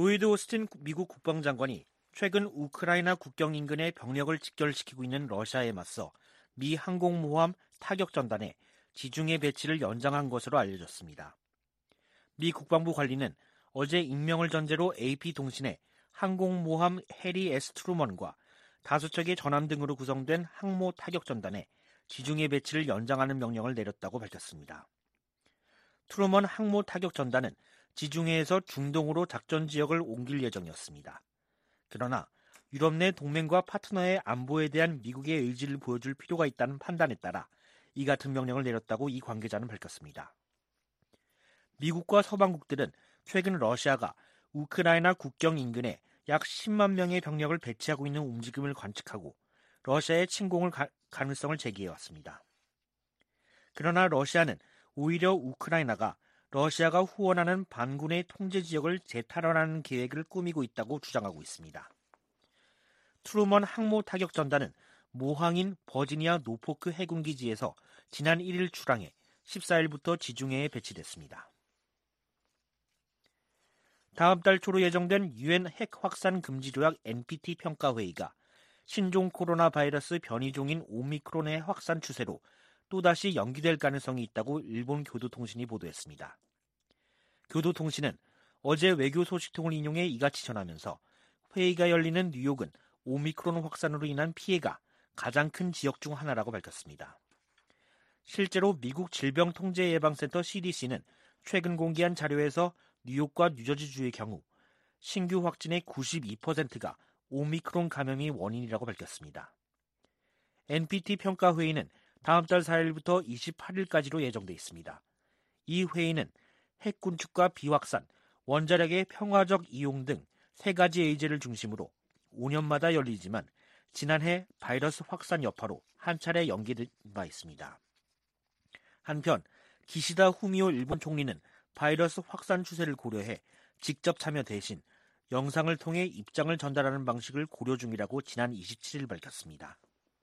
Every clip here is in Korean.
로이드 오스틴 미국 국방장관이 최근 우크라이나 국경 인근에 병력을 직결시키고 있는 러시아에 맞서 미 항공모함 타격전단의 지중해 배치를 연장한 것으로 알려졌습니다. 미 국방부 관리는 어제 익명을 전제로 AP통신에 항공모함 해리 S. 트루먼과 5척의 전함 등으로 구성된 항모 타격전단의 지중해 배치를 연장하는 명령을 내렸다고 밝혔습니다. 트루먼 항모 타격전단은 지중해에서 중동으로 작전 지역을 옮길 예정이었습니다. 그러나 유럽 내 동맹과 파트너의 안보에 대한 미국의 의지를 보여줄 필요가 있다는 판단에 따라 이 같은 명령을 내렸다고 이 관계자는 밝혔습니다. 미국과 서방국들은 최근 러시아가 우크라이나 국경 인근에 약 10만 명의 병력을 배치하고 있는 움직임을 관측하고 러시아의 침공을 가능성을 제기해왔습니다. 그러나 러시아는 오히려 우크라이나가 러시아가 후원하는 반군의 통제 지역을 재탈환하는 계획을 꾸미고 있다고 주장하고 있습니다. 트루먼 항모 타격 전단은 모항인 버지니아 노포크 해군기지에서 지난 1일 출항해 14일부터 지중해에 배치됐습니다. 다음 달 초로 예정된 유엔 핵 확산 금지 조약 NPT 평가회의가 신종 코로나 바이러스 변이종인 오미크론의 확산 추세로 또다시 연기될 가능성이 있다고 일본 교도통신이 보도했습니다. 교도통신은 어제 외교 소식통을 인용해 이같이 전하면서 회의가 열리는 뉴욕은 오미크론 확산으로 인한 피해가 가장 큰 지역 중 하나라고 밝혔습니다. 실제로 미국 질병통제예방센터 CDC는 최근 공개한 자료에서 뉴욕과 뉴저지주의 경우 신규 확진의 92%가 오미크론 감염이 원인이라고 밝혔습니다. NPT 평가회의는 다음 달 4일부터 28일까지로 예정돼 있습니다. 이 회의는 핵 군축과 비확산, 원자력의 평화적 이용 등 3가지 의제를 중심으로 5년마다 열리지만 지난해 바이러스 확산 여파로 한 차례 연기된 바 있습니다. 한편 기시다 후미오 일본 총리는 바이러스 확산 추세를 고려해 직접 참여 대신 영상을 통해 입장을 전달하는 방식을 고려 중이라고 지난 27일 밝혔습니다.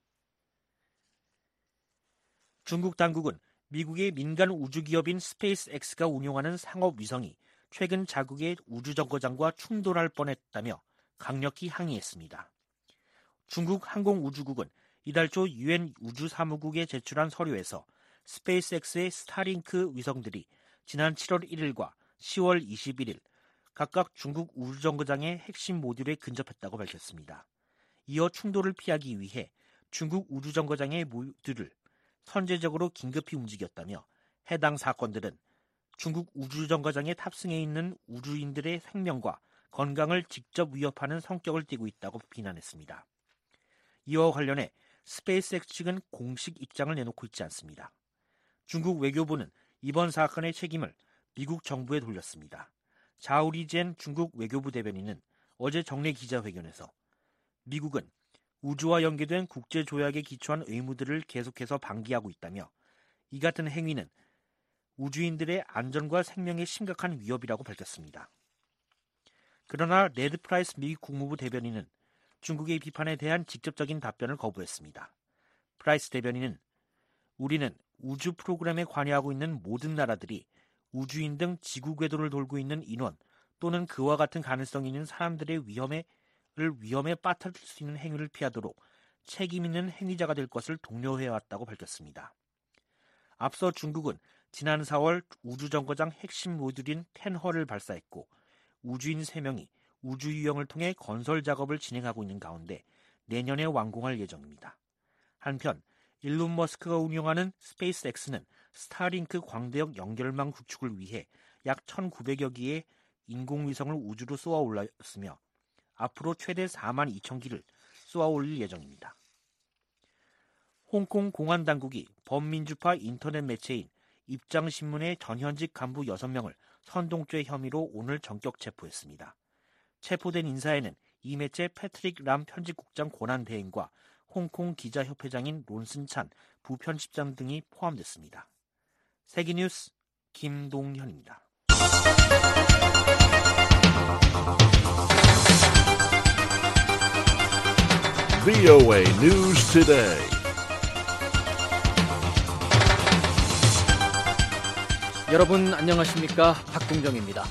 중국 당국은 미국의 민간 우주기업인 스페이스X가 운용하는 상업위성이 최근 자국의 우주정거장과 충돌할 뻔했다며 강력히 항의했습니다. 중국 항공우주국은 이달 초 유엔 우주사무국에 제출한 서류에서 스페이스X의 스타링크 위성들이 지난 7월 1일과 10월 21일 각각 중국 우주정거장의 핵심 모듈에 근접했다고 밝혔습니다. 이어 충돌을 피하기 위해 중국 우주정거장의 모듈을 선제적으로 긴급히 움직였다며 해당 사건들은 중국 우주정거장에 탑승해 있는 우주인들의 생명과 건강을 직접 위협하는 성격을 띠고 있다고 비난했습니다. 이와 관련해 스페이스X 측은 공식 입장을 내놓고 있지 않습니다. 중국 외교부는 이번 사건의 책임을 미국 정부에 돌렸습니다. 자오리젠 중국 외교부 대변인은 어제 정례 기자회견에서 미국은 우주와 연계된 국제조약에 기초한 의무들을 계속해서 방기하고 있다며 이 같은 행위는 우주인들의 안전과 생명에 심각한 위협이라고 밝혔습니다. 그러나 레드 프라이스 미 국무부 대변인은 중국의 비판에 대한 직접적인 답변을 거부했습니다. 프라이스 대변인은 우리는 우주 프로그램에 관여하고 있는 모든 나라들이 우주인 등 지구 궤도를 돌고 있는 인원 또는 그와 같은 가능성이 있는 사람들의 위험에 빠뜨릴 수 있는 행위를 피하도록 책임 있는 행위자가 될 것을 독려해왔다고 밝혔습니다. 앞서 중국은 지난 4월 우주정거장 핵심 모듈인 텐허를 발사했고 우주인 3명이 우주유영을 통해 건설 작업을 진행하고 있는 가운데 내년에 완공할 예정입니다. 한편 일론 머스크가 운영하는 스페이스X는 스타링크 광대역 연결망 구축을 위해 약 1,900여 기의 인공위성을 우주로 쏘아 올렸으며 앞으로 최대 4만 2천 기를 쏘아 올릴 예정입니다. 홍콩 공안당국이 범민주파 인터넷 매체인 입장신문의 전현직 간부 6명을 선동죄 혐의로 오늘 전격 체포했습니다. 체포된 인사에는 이 매체 패트릭 람 편집국장 권한대행과 홍콩 기자협회장인 론슨찬 부편집장 등이 포함됐습니다. 세기뉴스 김동현입니다. VOA News Today. 여러분 안녕하십니까? 박동정입니다.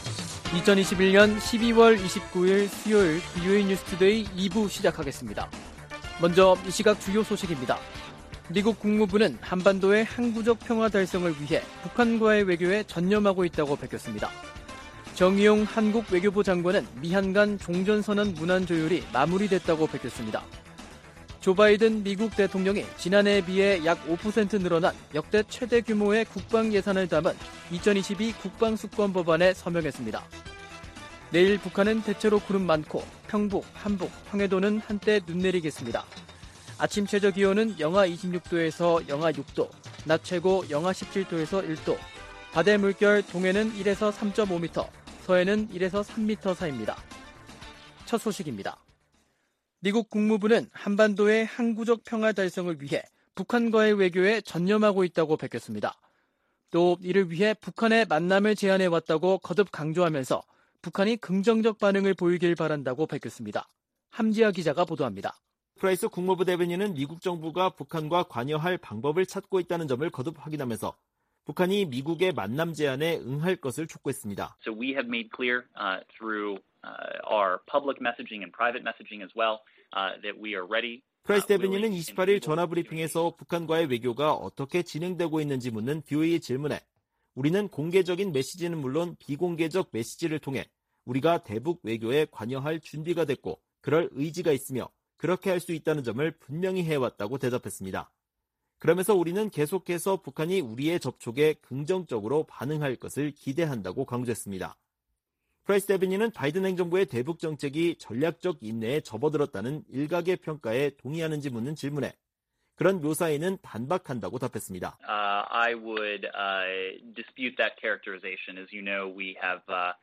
2021년 12월 29일 수요일 VOA 뉴스투데이 2부 시작하겠습니다. 먼저 이 시각 주요 소식입니다. 미국 국무부는 한반도의 항구적 평화 달성을 위해 북한과의 외교에 전념하고 있다고 밝혔습니다. 정의용 한국 외교부 장관은 미한 간 종전선언 문안 조율이 마무리됐다고 밝혔습니다. 조 바이든 미국 대통령이 지난해에 비해 약 5% 늘어난 역대 최대 규모의 국방 예산을 담은 2022 국방수권 법안에 서명했습니다. 내일 북한은 대체로 구름 많고 평북, 한북, 황해도는 한때 눈 내리겠습니다. 아침 최저 기온은 영하 26도에서 영하 6도, 낮 최고 영하 17도에서 1도, 바다의 물결 동해는 1에서 3.5m, 서해는 1에서 3m 사이입니다. 첫 소식입니다. 미국 국무부는 한반도의 항구적 평화 달성을 위해 북한과의 외교에 전념하고 있다고 밝혔습니다. 또 이를 위해 북한의 만남을 제안해왔다고 거듭 강조하면서 북한이 긍정적 반응을 보이길 바란다고 밝혔습니다. 함지아 기자가 보도합니다. 프라이스 국무부 대변인은 미국 정부가 북한과 관여할 방법을 찾고 있다는 점을 거듭 확인하면서 북한이 미국의 만남 제안에 응할 것을 촉구했습니다. So we have made clear through our public messaging and private messaging as well that we are ready. 프라이스 대변인은 28일 전화브리핑에서 북한과의 외교가 어떻게 진행되고 있는지 묻는 BOA의 질문에 우리는 공개적인 메시지는 물론 비공개적 메시지를 통해 우리가 대북 외교에 관여할 준비가 됐고 그럴 의지가 있으며 그렇게 할 수 있다는 점을 분명히 해왔다고 대답했습니다. 그러면서 우리는 계속해서 북한이 우리의 접촉에 긍정적으로 반응할 것을 기대한다고 강조했습니다. 프라이스 대변인은 바이든 행정부의 대북 정책이 전략적 인내에 접어들었다는 일각의 평가에 동의하는지 묻는 질문에 그런 묘사에는 반박한다고 답했습니다. I would dispute that characterization. As you know, we have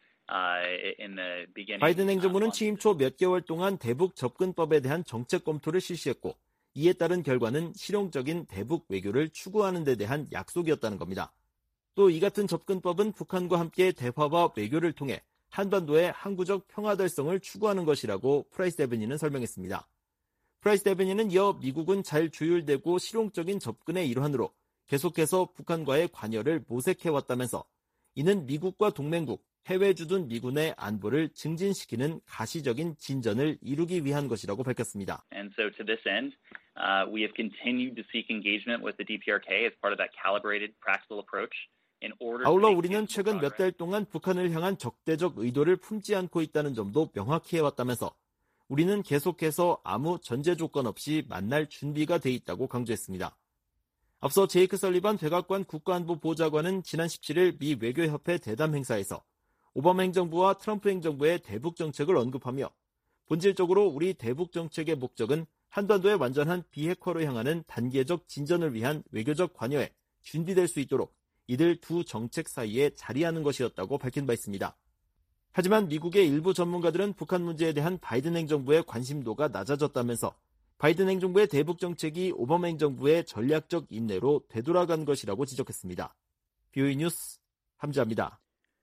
in the beginning. 바이든 행정부는 취임 초 몇 개월 동안 대북 접근법에 대한 정책 검토를 실시했고 이에 따른 결과는 실용적인 대북 외교를 추구하는 데 대한 약속이었다는 겁니다. 또 이 같은 접근법은 북한과 함께 대화와 외교를 통해 한반도의 항구적 평화 달성을 추구하는 것이라고 프라이스 대변인은 설명했습니다. 프라이스 대변인은 이어 미국은 잘 조율되고 실용적인 접근의 일환으로 계속해서 북한과의 관여를 모색해왔다면서 이는 미국과 동맹국, 해외 주둔 미군의 안보를 증진시키는 가시적인 진전을 이루기 위한 것이라고 밝혔습니다. And so to this end, we have continued to seek engagement with the DPRK as part of that calibrated, practical approach. 아울러 우리는 최근 몇 달 동안 북한을 향한 적대적 의도를 품지 않고 있다는 점도 명확히 해왔다면서 우리는 계속해서 아무 전제 조건 없이 만날 준비가 돼 있다고 강조했습니다. 앞서 제이크 설리반 백악관 국가안보보좌관은 지난 17일 미 외교협회 대담 행사에서 오바마 행정부와 트럼프 행정부의 대북 정책을 언급하며 본질적으로 우리 대북 정책의 목적은 한반도의 완전한 비핵화로 향하는 단계적 진전을 위한 외교적 관여에 준비될 수 있도록 이들 두 정책 사이에 자리하는 것이었다고 밝힌 바 있습니다. 하지만 미국의 일부 전문가들은 북한 문제에 대한 바이든 행정부의 관심도가 낮아졌다면서 바이든 행정부의 대북 정책이 오바마 행정부의 전략적 인내로 되돌아간 것이라고 지적했습니다. BOA 뉴스 함지아입니다.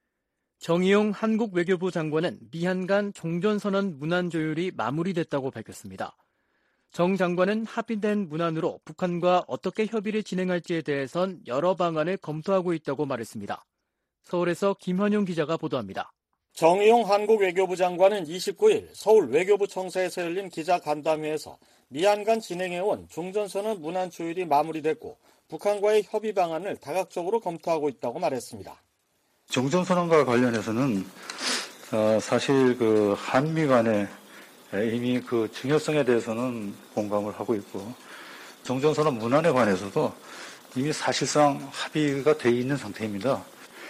정의용 한국 외교부 장관은 미한 간 종전선언 문안 조율이 마무리됐다고 밝혔습니다. 정 장관은 합의된 문안으로 북한과 어떻게 협의를 진행할지에 대해선 여러 방안을 검토하고 있다고 말했습니다. 서울에서 김환용 기자가 보도합니다. 정의용 한국 외교부 장관은 29일 서울 외교부 청사에서 열린 기자간담회에서 미한 간 진행해온 종전선언 문안 조율이 마무리됐고 북한과의 협의 방안을 다각적으로 검토하고 있다고 말했습니다. 종전선언과 관련해서는 사실 한미 간에 이미 그 중요성에 대해서는 공감을 하고 있고 종전선언 문안에 관해서도 이미 사실상 합의가 돼 있는 상태입니다.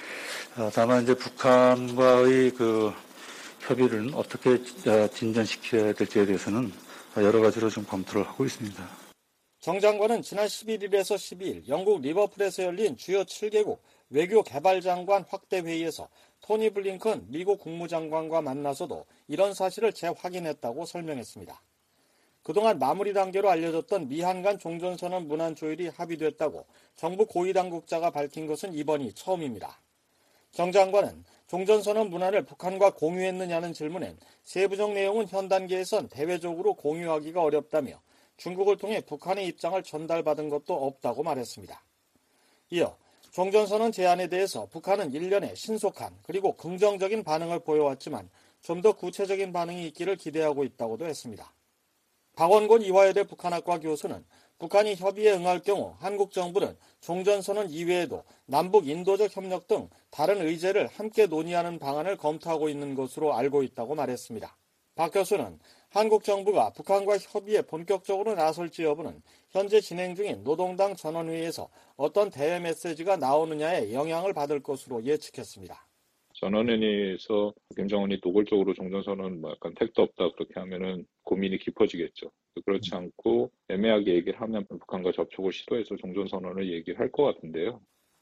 다만 이제 북한과의 그 협의를 어떻게 진전시켜야 될지에 대해서는 여러 가지로 좀 검토를 하고 있습니다. 정 장관은 지난 11일에서 12일 영국 리버풀에서 열린 주요 7개국 외교개발장관 확대회의에서 토니 블링컨 미국 국무장관과 만나서도 이런 사실을 재확인했다고 설명했습니다. 그동안 마무리 단계로 알려졌던 미한 간 종전선언 문안 조율이 합의됐다고 정부 고위당국자가 밝힌 것은 이번이 처음입니다. 정 장관은 종전선언 문안을 북한과 공유했느냐는 질문엔 세부적 내용은 현 단계에선 대외적으로 공유하기가 어렵다며 중국을 통해 북한의 입장을 전달받은 것도 없다고 말했습니다. 이어 종전선언 제안에 대해서 북한은 일련의 신속한 그리고 긍정적인 반응을 보여왔지만 좀 더 구체적인 반응이 있기를 기대하고 있다고도 했습니다. 박원곤 이화여대 북한학과 교수는 북한이 협의에 응할 경우 한국 정부는 종전선언 이외에도 남북 인도적 협력 등 다른 의제를 함께 논의하는 방안을 검토하고 있는 것으로 알고 있다고 말했습니다. 박 교수는 한국 정부가 북한과 협의에 본격적으로 나설지 여부는 현재 진행 중인 노동당 전원회의에서 어떤 대외 메시지가 나오느냐에 영향을 받을 것으로 예측했습니다. 전원회의에서 김정은이 노골적으로 종전선언 약간 택도 없다 그렇게 하면은 고민이 깊어지겠죠. 그렇지 않고 애매하게 얘기를 하면 북한과 접촉을 시도해서 종전선언을 얘기를 할 것 같은데요.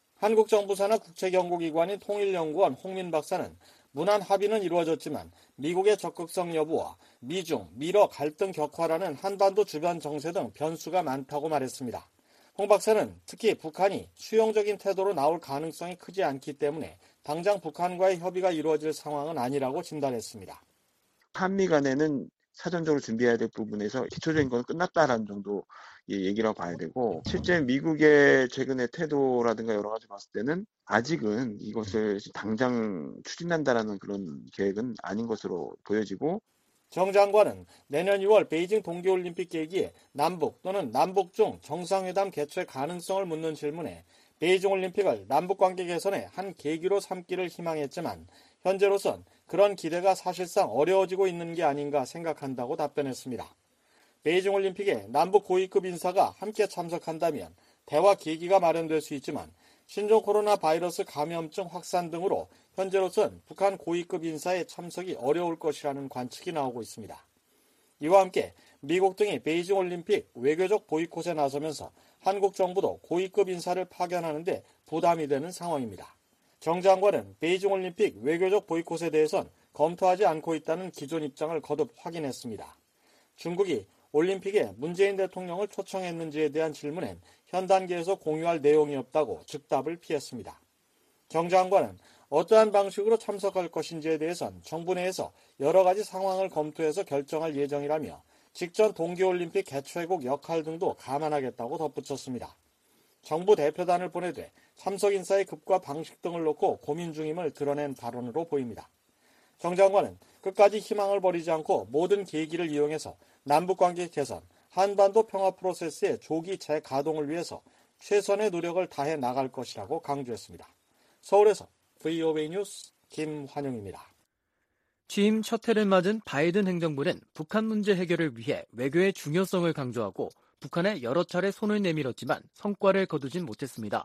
한국 정부 산하 국책연구기관인 통일연구원 홍민 박사는 문안 합의는 이루어졌지만 미국의 적극성 여부와 미중, 미러 갈등 격화라는 한반도 주변 정세 등 변수가 많다고 말했습니다. 홍 박사는 특히 북한이 수용적인 태도로 나올 가능성이 크지 않기 때문에 당장 북한과의 협의가 이루어질 상황은 아니라고 진단했습니다. 한미 간에는 사전적으로 준비해야 될 부분에서 기초적인 건 끝났다라는 정도 얘기라고 봐야 되고, 실제 미국의 최근의 태도라든가 여러 가지 봤을 때는 아직은 이것을 당장 추진한다라는 그런 계획은 아닌 것으로 보여지고, 정 장관은 내년 6월 베이징 동계올림픽 계기에 남북 또는 남북중 정상회담 개최 가능성을 묻는 질문에 베이징 올림픽을 남북관계 개선의 한 계기로 삼기를 희망했지만 현재로선 그런 기대가 사실상 어려워지고 있는 게 아닌가 생각한다고 답변했습니다. 베이징 올림픽에 남북 고위급 인사가 함께 참석한다면 대화 계기가 마련될 수 있지만 신종 코로나 바이러스 감염증 확산 등으로 현재로선 북한 고위급 인사의 참석이 어려울 것이라는 관측이 나오고 있습니다. 이와 함께 미국 등이 베이징 올림픽 외교적 보이콧에 나서면서 한국 정부도 고위급 인사를 파견하는 데 부담이 되는 상황입니다. 정 장관은 베이징 올림픽 외교적 보이콧에 대해선 검토하지 않고 있다는 기존 입장을 거듭 확인했습니다. 중국이 올림픽에 문재인 대통령을 초청했는지에 대한 질문엔 현 단계에서 공유할 내용이 없다고 즉답을 피했습니다. 정 장관은 어떠한 방식으로 참석할 것인지에 대해선 정부 내에서 여러 가지 상황을 검토해서 결정할 예정이라며 직전 동계올림픽 개최국 역할 등도 감안하겠다고 덧붙였습니다. 정부 대표단을 보내되 참석 인사의 급과 방식 등을 놓고 고민 중임을 드러낸 발언으로 보입니다. 정 장관은 끝까지 희망을 버리지 않고 모든 계기를 이용해서 남북관계 개선, 한반도 평화 프로세스의 조기 재가동을 위해서 최선의 노력을 다해 나갈 것이라고 강조했습니다. 서울에서 VOA 뉴스 김환영입니다. 취임 첫 해를 맞은 바이든 행정부는 북한 문제 해결을 위해 외교의 중요성을 강조하고 북한에 여러 차례 손을 내밀었지만 성과를 거두진 못했습니다.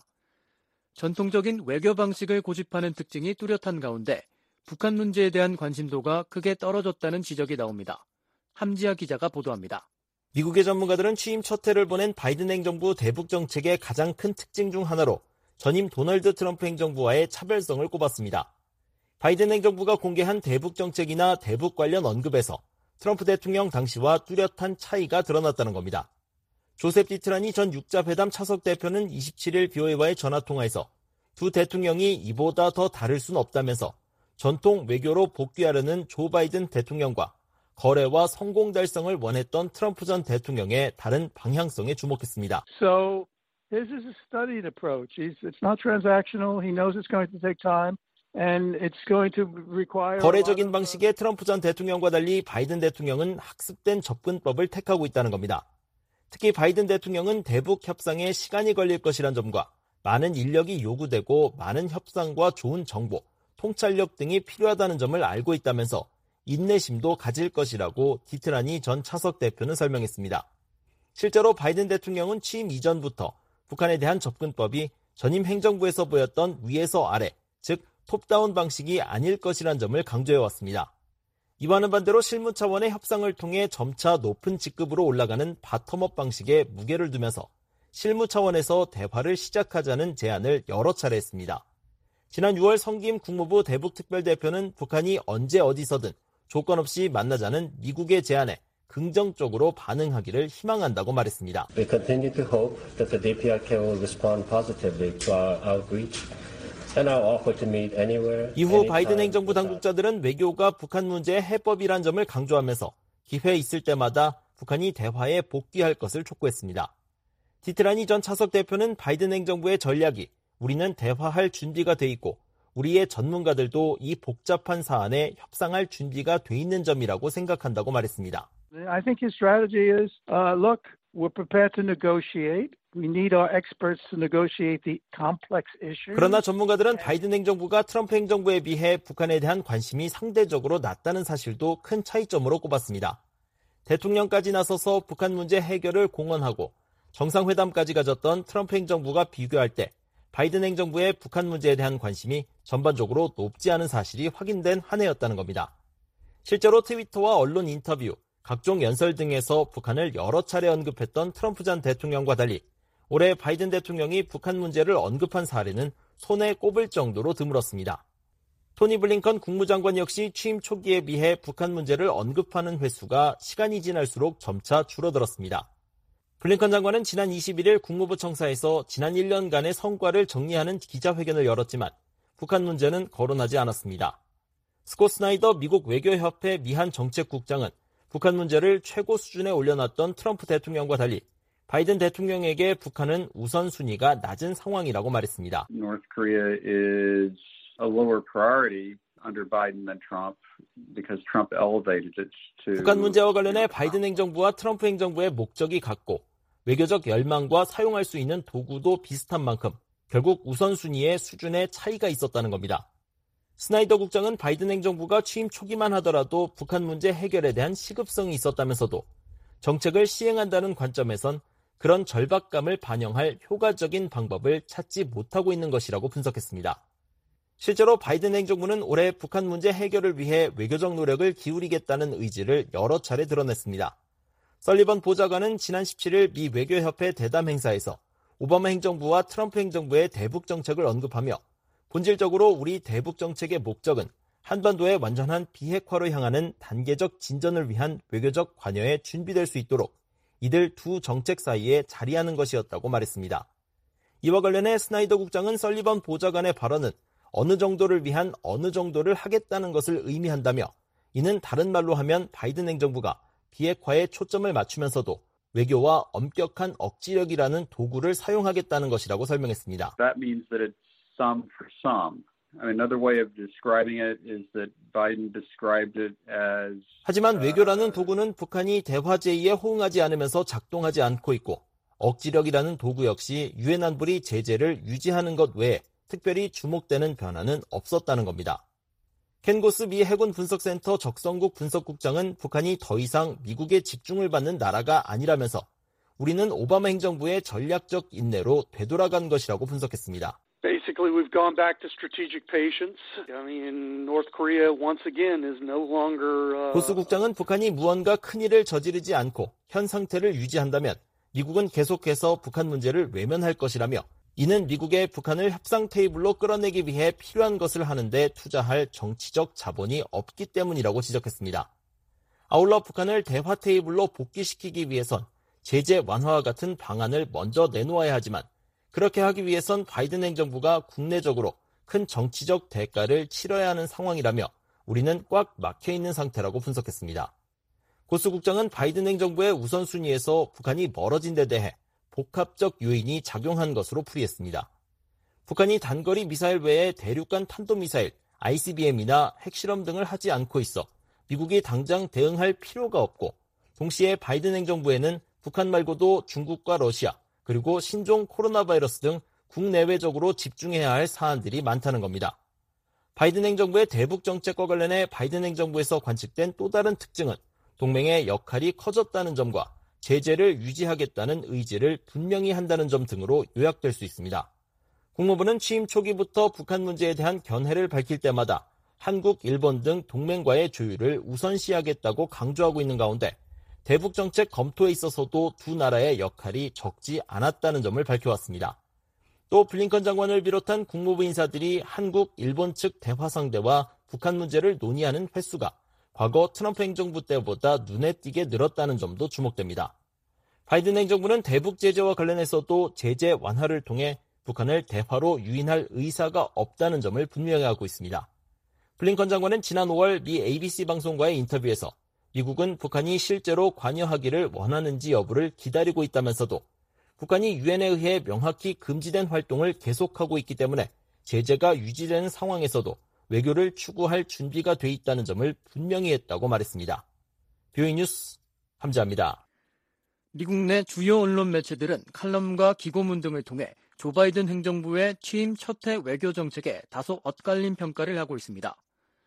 전통적인 외교 방식을 고집하는 특징이 뚜렷한 가운데 북한 문제에 대한 관심도가 크게 떨어졌다는 지적이 나옵니다. 함지아 기자가 보도합니다. 미국의 전문가들은 취임 첫 해를 보낸 바이든 행정부 대북 정책의 가장 큰 특징 중 하나로 전임 도널드 트럼프 행정부와의 차별성을 꼽았습니다. 바이든 행정부가 공개한 대북 정책이나 대북 관련 언급에서 트럼프 대통령 당시와 뚜렷한 차이가 드러났다는 겁니다. 조셉 디트라니 전 육자회담 차석 대표는 27일 BOA와의 전화통화에서 두 대통령이 이보다 더 다를 순 없다면서 전통 외교로 복귀하려는 조 바이든 대통령과 거래와 성공 달성을 원했던 트럼프 전 대통령의 다른 방향성에 주목했습니다. So his is a studied approach. It's not transactional. He knows it's going to take time. And it's going to require 거래적인 방식의 트럼프 전 대통령과 달리 바이든 대통령은 학습된 접근법을 택하고 있다는 겁니다. 특히 바이든 대통령은 대북 협상에 시간이 걸릴 것이란 점과 많은 인력이 요구되고 많은 협상과 좋은 정보, 통찰력 등이 필요하다는 점을 알고 있다면서 인내심도 가질 것이라고 디트라니 전 차석 대표는 설명했습니다. 실제로 바이든 대통령은 취임 이전부터 북한에 대한 접근법이 전임 행정부에서 보였던 위에서 아래, 즉 톱다운 방식이 아닐 것이란 점을 강조해왔습니다. 이와는 반대로 실무 차원의 협상을 통해 점차 높은 직급으로 올라가는 바텀업 방식에 무게를 두면서 실무 차원에서 대화를 시작하자는 제안을 여러 차례 했습니다. 지난 6월 성김 국무부 대북특별대표는 북한이 언제 어디서든 조건 없이 만나자는 미국의 제안에 긍정적으로 반응하기를 희망한다고 말했습니다. We continue to hope that the DPRK will respond positively to our outreach. 이후 바이든 행정부 당국자들은 외교가 북한 문제의 해법이란 점을 강조하면서 기회 있을 때마다 북한이 대화에 복귀할 것을 촉구했습니다. 디트라니 전 차석 대표는 바이든 행정부의 전략이 우리는 대화할 준비가 돼 있고 우리의 전문가들도 이 복잡한 사안에 협상할 준비가 돼 있는 점이라고 생각한다고 말했습니다. I think his strategy is, look, we're prepared to negotiate. We need our experts to negotiate the complex issues. 그러나 전문가들은 바이든 행정부가 트럼프 행정부에 비해 북한에 대한 관심이 상대적으로 낮다는 사실도 큰 차이점으로 꼽았습니다. 대통령까지 나서서 북한 문제 해결을 공언하고 정상회담까지 가졌던 트럼프 행정부가 비교할 때 바이든 행정부의 북한 문제에 대한 관심이 전반적으로 높지 않은 사실이 확인된 한 해였다는 겁니다. 실제로 트위터와 언론 인터뷰, 각종 연설 등에서 북한을 여러 차례 언급했던 트럼프 전 대통령과 달리 올해 바이든 대통령이 북한 문제를 언급한 사례는 손에 꼽을 정도로 드물었습니다. 토니 블링컨 국무장관 역시 취임 초기에 비해 북한 문제를 언급하는 횟수가 시간이 지날수록 점차 줄어들었습니다. 블링컨 장관은 지난 21일 국무부 청사에서 지난 1년간의 성과를 정리하는 기자회견을 열었지만 북한 문제는 거론하지 않았습니다. 스콧 스나이더 미국 외교협회 미한 정책국장은 북한 문제를 최고 수준에 올려놨던 트럼프 대통령과 달리 바이든 대통령에게 북한은 우선순위가 낮은 상황이라고 말했습니다. North Korea is a lower priority under Biden than Trump because Trump elevated it to. 북한 문제와 관련해 바이든 행정부와 트럼프 행정부의 목적이 같고 외교적 열망과 사용할 수 있는 도구도 비슷한 만큼 결국 우선순위의 수준에 차이가 있었다는 겁니다. 스나이더 국장은 바이든 행정부가 취임 초기만 하더라도 북한 문제 해결에 대한 시급성이 있었다면서도 정책을 시행한다는 관점에선 그런 절박감을 반영할 효과적인 방법을 찾지 못하고 있는 것이라고 분석했습니다. 실제로 바이든 행정부는 올해 북한 문제 해결을 위해 외교적 노력을 기울이겠다는 의지를 여러 차례 드러냈습니다. 설리번 보좌관은 지난 17일 미 외교협회 대담 행사에서 오바마 행정부와 트럼프 행정부의 대북 정책을 언급하며 본질적으로 우리 대북 정책의 목적은 한반도의 완전한 비핵화로 향하는 단계적 진전을 위한 외교적 관여에 준비될 수 있도록 이들 두 정책 사이에 자리하는 것이었다고 말했습니다. 이와 관련해 스나이더 국장은 설리번 보좌관의 발언은 어느 정도를 위한 어느 정도를 하겠다는 것을 의미한다며 이는 다른 말로 하면 바이든 행정부가 비핵화에 초점을 맞추면서도 외교와 엄격한 억지력이라는 도구를 사용하겠다는 것이라고 설명했습니다. That means that it's some for some. Another way of describing it is that Biden described it as. 하지만 외교라는 도구는 북한이 대화 제의에 호응하지 않으면서 작동하지 않고 있고 억지력이라는 도구 역시 유엔 안보리 제재를 유지하는 것 외에 특별히 주목되는 변화는 없었다는 겁니다. 켄 고스 미 해군 분석센터 적성국 분석국장은 북한이 더 이상 미국의 집중을 받는 나라가 아니라면서 우리는 오바마 행정부의 전략적 인내로 되돌아간 것이라고 분석했습니다. Basically, we've gone back to strategic patience. I mean, North Korea once again is no longer. 고스 국장은 북한이 무언가 큰 일을 저지르지 않고 현 상태를 유지한다면 미국은 계속해서 북한 문제를 외면할 것이라며 이는 미국의 북한을 협상 테이블로 끌어내기 위해 필요한 것을 하는데 투자할 정치적 자본이 없기 때문이라고 지적했습니다. 아울러 북한을 대화 테이블로 복귀시키기 위해선 제재 완화와 같은 방안을 먼저 내놓아야 하지만 그렇게 하기 위해선 바이든 행정부가 국내적으로 큰 정치적 대가를 치러야 하는 상황이라며 우리는 꽉 막혀있는 상태라고 분석했습니다. 고스 국장은 바이든 행정부의 우선순위에서 북한이 멀어진 데 대해 복합적 요인이 작용한 것으로 풀이했습니다. 북한이 단거리 미사일 외에 대륙간 탄도미사일, ICBM이나 핵실험 등을 하지 않고 있어 미국이 당장 대응할 필요가 없고 동시에 바이든 행정부에는 북한 말고도 중국과 러시아 그리고 신종 코로나 바이러스 등 국내외적으로 집중해야 할 사안들이 많다는 겁니다. 바이든 행정부의 대북 정책과 관련해 바이든 행정부에서 관측된 또 다른 특징은 동맹의 역할이 커졌다는 점과 제재를 유지하겠다는 의지를 분명히 한다는 점 등으로 요약될 수 있습니다. 국무부는 취임 초기부터 북한 문제에 대한 견해를 밝힐 때마다 한국, 일본 등 동맹과의 조율을 우선시하겠다고 강조하고 있는 가운데 대북 정책 검토에 있어서도 두 나라의 역할이 적지 않았다는 점을 밝혀왔습니다. 또 블링컨 장관을 비롯한 국무부 인사들이 한국, 일본 측 대화 상대와 북한 문제를 논의하는 횟수가 과거 트럼프 행정부 때보다 눈에 띄게 늘었다는 점도 주목됩니다. 바이든 행정부는 대북 제재와 관련해서도 제재 완화를 통해 북한을 대화로 유인할 의사가 없다는 점을 분명히 하고 있습니다. 블링컨 장관은 지난 5월 미 ABC 방송과의 인터뷰에서 미국은 북한이 실제로 관여하기를 원하는지 여부를 기다리고 있다면서도 북한이 유엔에 의해 명확히 금지된 활동을 계속하고 있기 때문에 제재가 유지되는 상황에서도 외교를 추구할 준비가 돼 있다는 점을 분명히 했다고 말했습니다. BOE 뉴스 함재합니다. 미국 내 주요 언론 매체들은 칼럼과 기고문 등을 통해 조 바이든 행정부의 취임 첫 해 외교 정책에 다소 엇갈린 평가를 하고 있습니다.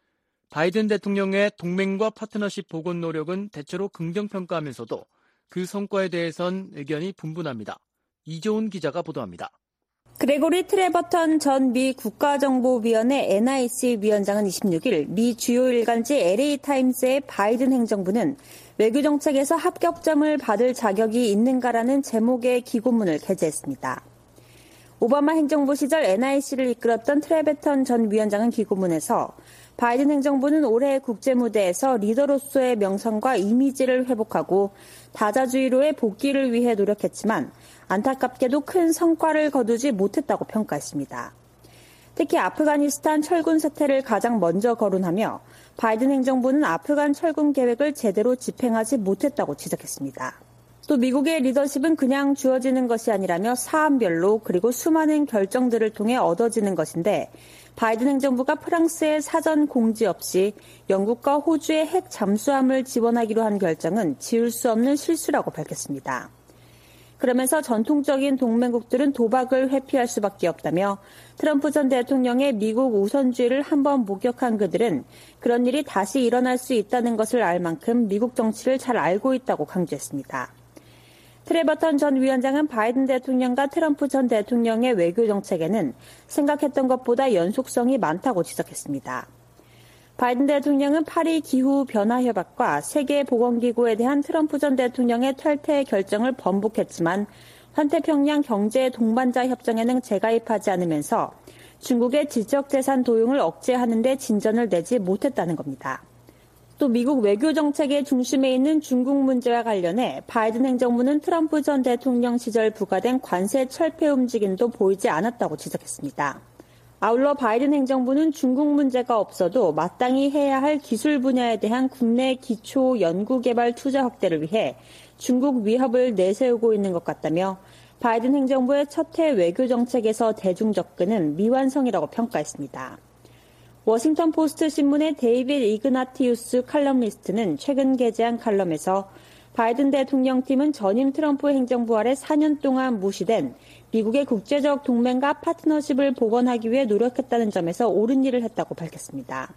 바이든 대통령의 동맹과 파트너십 복원 노력은 대체로 긍정평가하면서도 그 성과에 대해선 의견이 분분합니다. 이조은 기자가 보도합니다. 그레고리 트레버턴 전 미 국가정보위원회 NIC 위원장은 26일 미 주요 일간지 LA타임스의 바이든 행정부는 외교정책에서 합격점을 받을 자격이 있는가라는 제목의 기고문을 게재했습니다. 오바마 행정부 시절 NIC를 이끌었던 트레버턴 전 위원장은 기고문에서 바이든 행정부는 올해 국제무대에서 리더로서의 명성과 이미지를 회복하고 다자주의로의 복귀를 위해 노력했지만 안타깝게도 큰 성과를 거두지 못했다고 평가했습니다. 특히 아프가니스탄 철군 사태를 가장 먼저 거론하며 바이든 행정부는 아프간 철군 계획을 제대로 집행하지 못했다고 지적했습니다. 또 미국의 리더십은 그냥 주어지는 것이 아니라며 사안별로 그리고 수많은 결정들을 통해 얻어지는 것인데 바이든 행정부가 프랑스의 사전 공지 없이 영국과 호주의 핵 잠수함을 지원하기로 한 결정은 지울 수 없는 실수라고 밝혔습니다. 그러면서 전통적인 동맹국들은 도박을 회피할 수밖에 없다며 트럼프 전 대통령의 미국 우선주의를 한번 목격한 그들은 그런 일이 다시 일어날 수 있다는 것을 알 만큼 미국 정치를 잘 알고 있다고 강조했습니다. 트레버턴 전 위원장은 바이든 대통령과 트럼프 전 대통령의 외교 정책에는 생각했던 것보다 연속성이 많다고 지적했습니다. 바이든 대통령은 파리 기후변화 협약과 세계보건기구에 대한 트럼프 전 대통령의 탈퇴 결정을 번복했지만 환태평양 경제 동반자 협정에는 재가입하지 않으면서 중국의 지적재산 도용을 억제하는 데 진전을 내지 못했다는 겁니다. 또 미국 외교 정책의 중심에 있는 중국 문제와 관련해 바이든 행정부는 트럼프 전 대통령 시절 부과된 관세 철폐 움직임도 보이지 않았다고 지적했습니다. 아울러 바이든 행정부는 중국 문제가 없어도 마땅히 해야 할 기술 분야에 대한 국내 기초 연구개발 투자 확대를 위해 중국 위협을 내세우고 있는 것 같다며 바이든 행정부의 첫 해 외교 정책에서 대중 접근은 미완성이라고 평가했습니다. 워싱턴 포스트 신문의 데이빗 이그나티우스 칼럼니스트는 최근 게재한 칼럼에서 바이든 대통령 팀은 전임 트럼프 행정부 아래 4년 동안 무시된 미국의 국제적 동맹과 파트너십을 복원하기 위해 노력했다는 점에서 옳은 일을 했다고 밝혔습니다.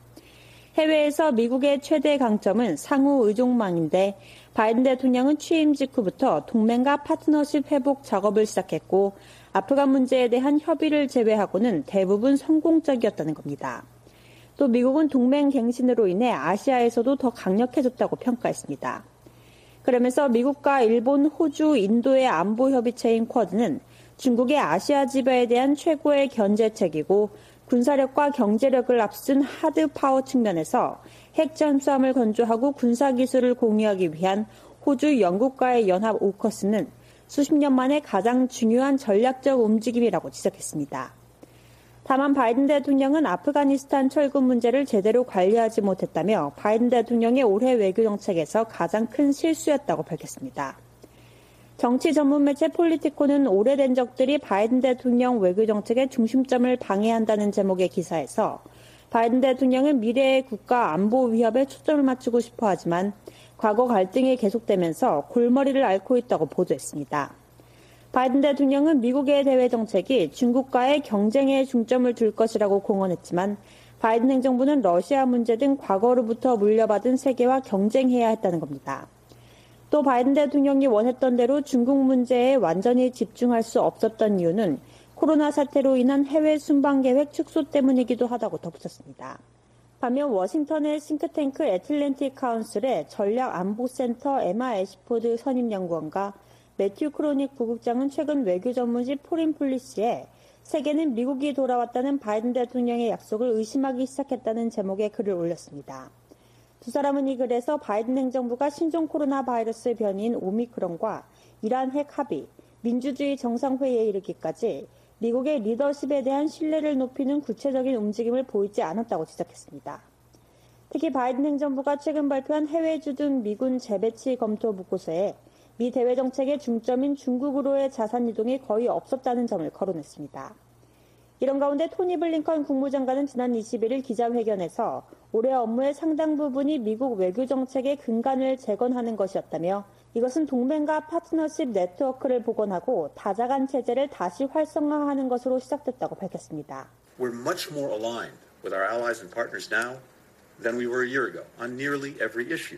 해외에서 미국의 최대 강점은 상호 의존망인데 바이든 대통령은 취임 직후부터 동맹과 파트너십 회복 작업을 시작했고 아프간 문제에 대한 협의를 제외하고는 대부분 성공적이었다는 겁니다. 또 미국은 동맹 갱신으로 인해 아시아에서도 더 강력해졌다고 평가했습니다. 그러면서 미국과 일본, 호주, 인도의 안보협의체인 쿼드는 중국의 아시아 지배에 대한 최고의 견제책이고 군사력과 경제력을 앞둔 하드 파워 측면에서 핵 잠수함을 건조하고 군사기술을 공유하기 위한 호주, 영국과의 연합 오커스는 수십 년 만에 가장 중요한 전략적 움직임이라고 지적했습니다. 다만 바이든 대통령은 아프가니스탄 철군 문제를 제대로 관리하지 못했다며 바이든 대통령의 올해 외교 정책에서 가장 큰 실수였다고 밝혔습니다. 정치 전문 매체 폴리티코는 오래된 적들이 바이든 대통령 외교 정책의 중심점을 방해한다는 제목의 기사에서 바이든 대통령은 미래의 국가 안보 위협에 초점을 맞추고 싶어 하지만 과거 갈등이 계속되면서 골머리를 앓고 있다고 보도했습니다. 바이든 대통령은 미국의 대외 정책이 중국과의 경쟁에 중점을 둘 것이라고 공언했지만 바이든 행정부는 러시아 문제 등 과거로부터 물려받은 세계와 경쟁해야 했다는 겁니다. 또 바이든 대통령이 원했던 대로 중국 문제에 완전히 집중할 수 없었던 이유는 코로나 사태로 인한 해외 순방 계획 축소 때문이기도 하다고 덧붙였습니다. 반면 워싱턴의 싱크탱크 애틀랜틱 카운슬의 전략안보센터 에마 애시포드 선임연구원과 매튜 크로닉 부국장은 최근 외교 전문지 포린 폴리시에 세계는 미국이 돌아왔다는 바이든 대통령의 약속을 의심하기 시작했다는 제목의 글을 올렸습니다. 두 사람은 이 글에서 바이든 행정부가 신종 코로나 바이러스 변이인 오미크론과 이란 핵 합의, 민주주의 정상회의에 이르기까지 미국의 리더십에 대한 신뢰를 높이는 구체적인 움직임을 보이지 않았다고 지적했습니다. 특히 바이든 행정부가 최근 발표한 해외 주둔 미군 재배치 검토 보고서에 미 대외 정책의 중점인 중국으로의 자산 이동이 거의 없었다는 점을 거론했습니다. 이런 가운데 토니 블링컨 국무장관은 지난 21일 기자회견에서 올해 업무의 상당 부분이 미국 외교 정책의 근간을 재건하는 것이었다며 이것은 동맹과 파트너십 네트워크를 복원하고 다자간 체제를 다시 활성화하는 것으로 시작됐다고 밝혔습니다. We're much more aligned with our allies and partners now than we were a year ago on nearly every issue.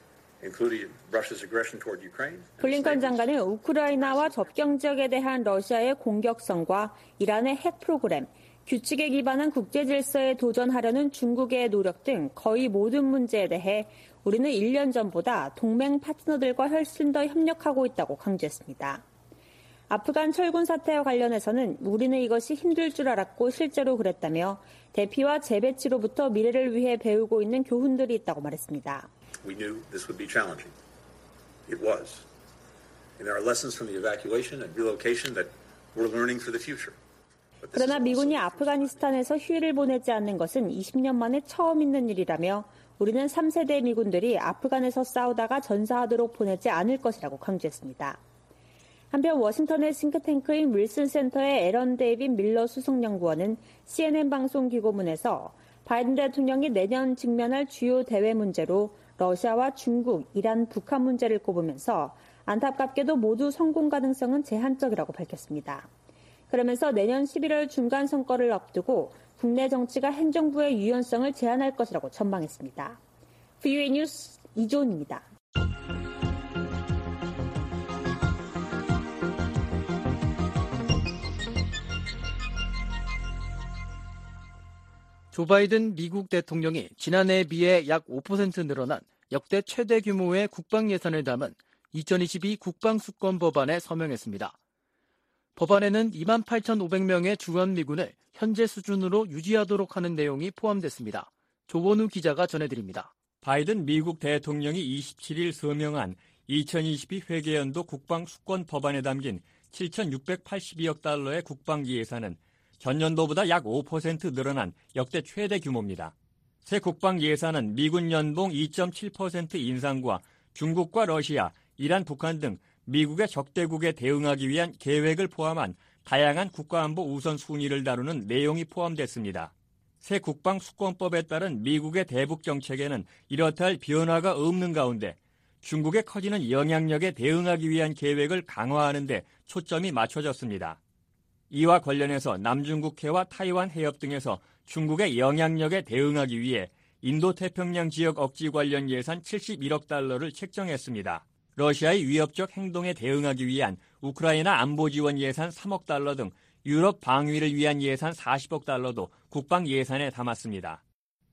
블링컨 장관은 우크라이나와 접경 지역에 대한 러시아의 공격성과 이란의 핵 프로그램, 규칙에 기반한 국제 질서에 도전하려는 중국의 노력 등 거의 모든 문제에 대해 우리는 1년 전보다 동맹 파트너들과 훨씬 더 협력하고 있다고 강조했습니다. 아프간 철군 사태와 관련해서는 우리는 이것이 힘들 줄 알았고 실제로 그랬다며 대피와 재배치로부터 미래를 위해 배우고 있는 교훈들이 있다고 말했습니다. We knew this would be challenging. It was. And there are lessons from the evacuation and relocation that we're learning for the future. 그러나 미군이 아프가니스탄에서 휴일을 보내지 않는 것은 20년 만에 처음 있는 일이라며 우리는 3세대 미군들이 아프간에서 싸우다가 전사하도록 보내지 않을 것이라고 강조했습니다. 한편 워싱턴의 싱크탱크인 윌슨 센터의 에런 데이빗 밀러 수석연구원은 CNN 방송 기고문에서 바이든 대통령이 내년 직면할 주요 대외 문제로 러시아와 중국, 이란, 북한 문제를 꼽으면서 안타깝게도 모두 성공 가능성은 제한적이라고 밝혔습니다. 그러면서 내년 11월 중간 선거를 앞두고 국내 정치가 행정부의 유연성을 제한할 것이라고 전망했습니다. VOA 뉴스 이조은입니다. 조 바이든 미국 대통령이 지난해에 비해 약 5% 늘어난 역대 최대 규모의 국방 예산을 담은 2022 국방수권 법안에 서명했습니다. 법안에는 28,500명의 주한미군을 현재 수준으로 유지하도록 하는 내용이 포함됐습니다. 조원우 기자가 전해드립니다. 바이든 미국 대통령이 27일 서명한 2022 회계연도 국방수권 법안에 담긴 7,682억 달러의 국방 예산은 전년도보다 약 5% 늘어난 역대 최대 규모입니다. 새 국방 예산은 미군 연봉 2.7% 인상과 중국과 러시아, 이란, 북한 등 미국의 적대국에 대응하기 위한 계획을 포함한 다양한 국가안보 우선순위를 다루는 내용이 포함됐습니다. 새 국방수권법에 따른 미국의 대북 정책에는 이렇다 할 변화가 없는 가운데 중국의 커지는 영향력에 대응하기 위한 계획을 강화하는 데 초점이 맞춰졌습니다. 이와 관련해서 남중국해와 타이완 해협 등에서 중국의 영향력에 대응하기 위해 인도태평양 지역 억지 관련 예산 71억 달러를 책정했습니다. 러시아의 위협적 행동에 대응하기 위한 우크라이나 안보 지원 예산 3억 달러 등 유럽 방위를 위한 예산 40억 달러도 국방 예산에 담았습니다.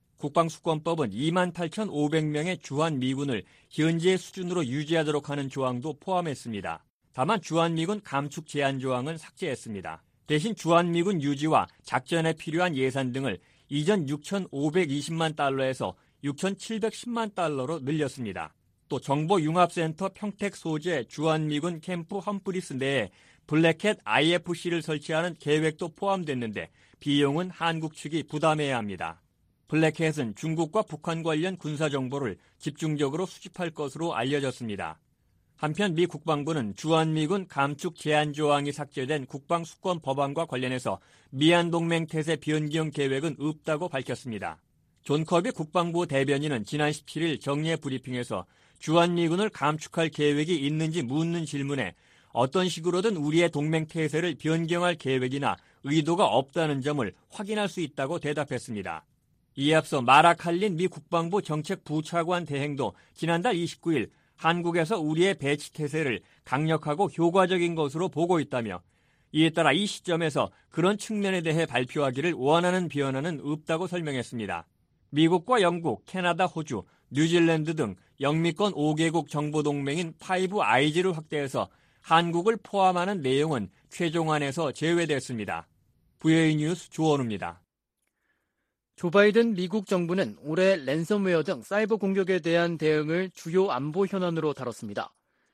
국방수권법은 28,500명의 주한미군을 현재의 수준으로 유지하도록 하는 조항도 포함했습니다. 다만 주한미군 감축 제한 조항은 삭제했습니다. 대신 주한미군 유지와 작전에 필요한 예산 등을 이전 6,520만 달러에서 6,710만 달러로 늘렸습니다. 또 정보융합센터 평택 소재 주한미군 캠프 험프리스 내에 블랙캣 IFC를 설치하는 계획도 포함됐는데 비용은 한국 측이 부담해야 합니다. 블랙캣은 중국과 북한 관련 군사정보를 집중적으로 수집할 것으로 알려졌습니다. 한편 미 국방부는 주한미군 감축 제한 조항이 삭제된 국방수권 법안과 관련해서 미한동맹 태세 변경 계획은 없다고 밝혔습니다. 존 커비 국방부 대변인은 지난 17일 정례 브리핑에서 주한미군을 감축할 계획이 있는지 묻는 질문에 어떤 식으로든 우리의 동맹 태세를 변경할 계획이나 의도가 없다는 점을 확인할 수 있다고 대답했습니다. 이에 앞서 마라 칼린 미 국방부 정책부차관 대행도 지난달 29일 한국에서 우리의 배치 태세를 강력하고 효과적인 것으로 보고 있다며 이에 따라 이 시점에서 그런 측면에 대해 발표하기를 원하는 변화는 없다고 설명했습니다. 미국과 영국, 캐나다, 호주, 뉴질랜드 등 영미권 5개국 정보동맹인 파이브 아이즈를 확대해서 한국을 포함하는 내용은 최종안에서 제외됐습니다. VOA 뉴스 조원우입니다. 조 바이든 미국 정부는 올해 랜섬웨어 등 사이버 공격에 대한 대응을 주요 안보 현안으로 다뤘습니다.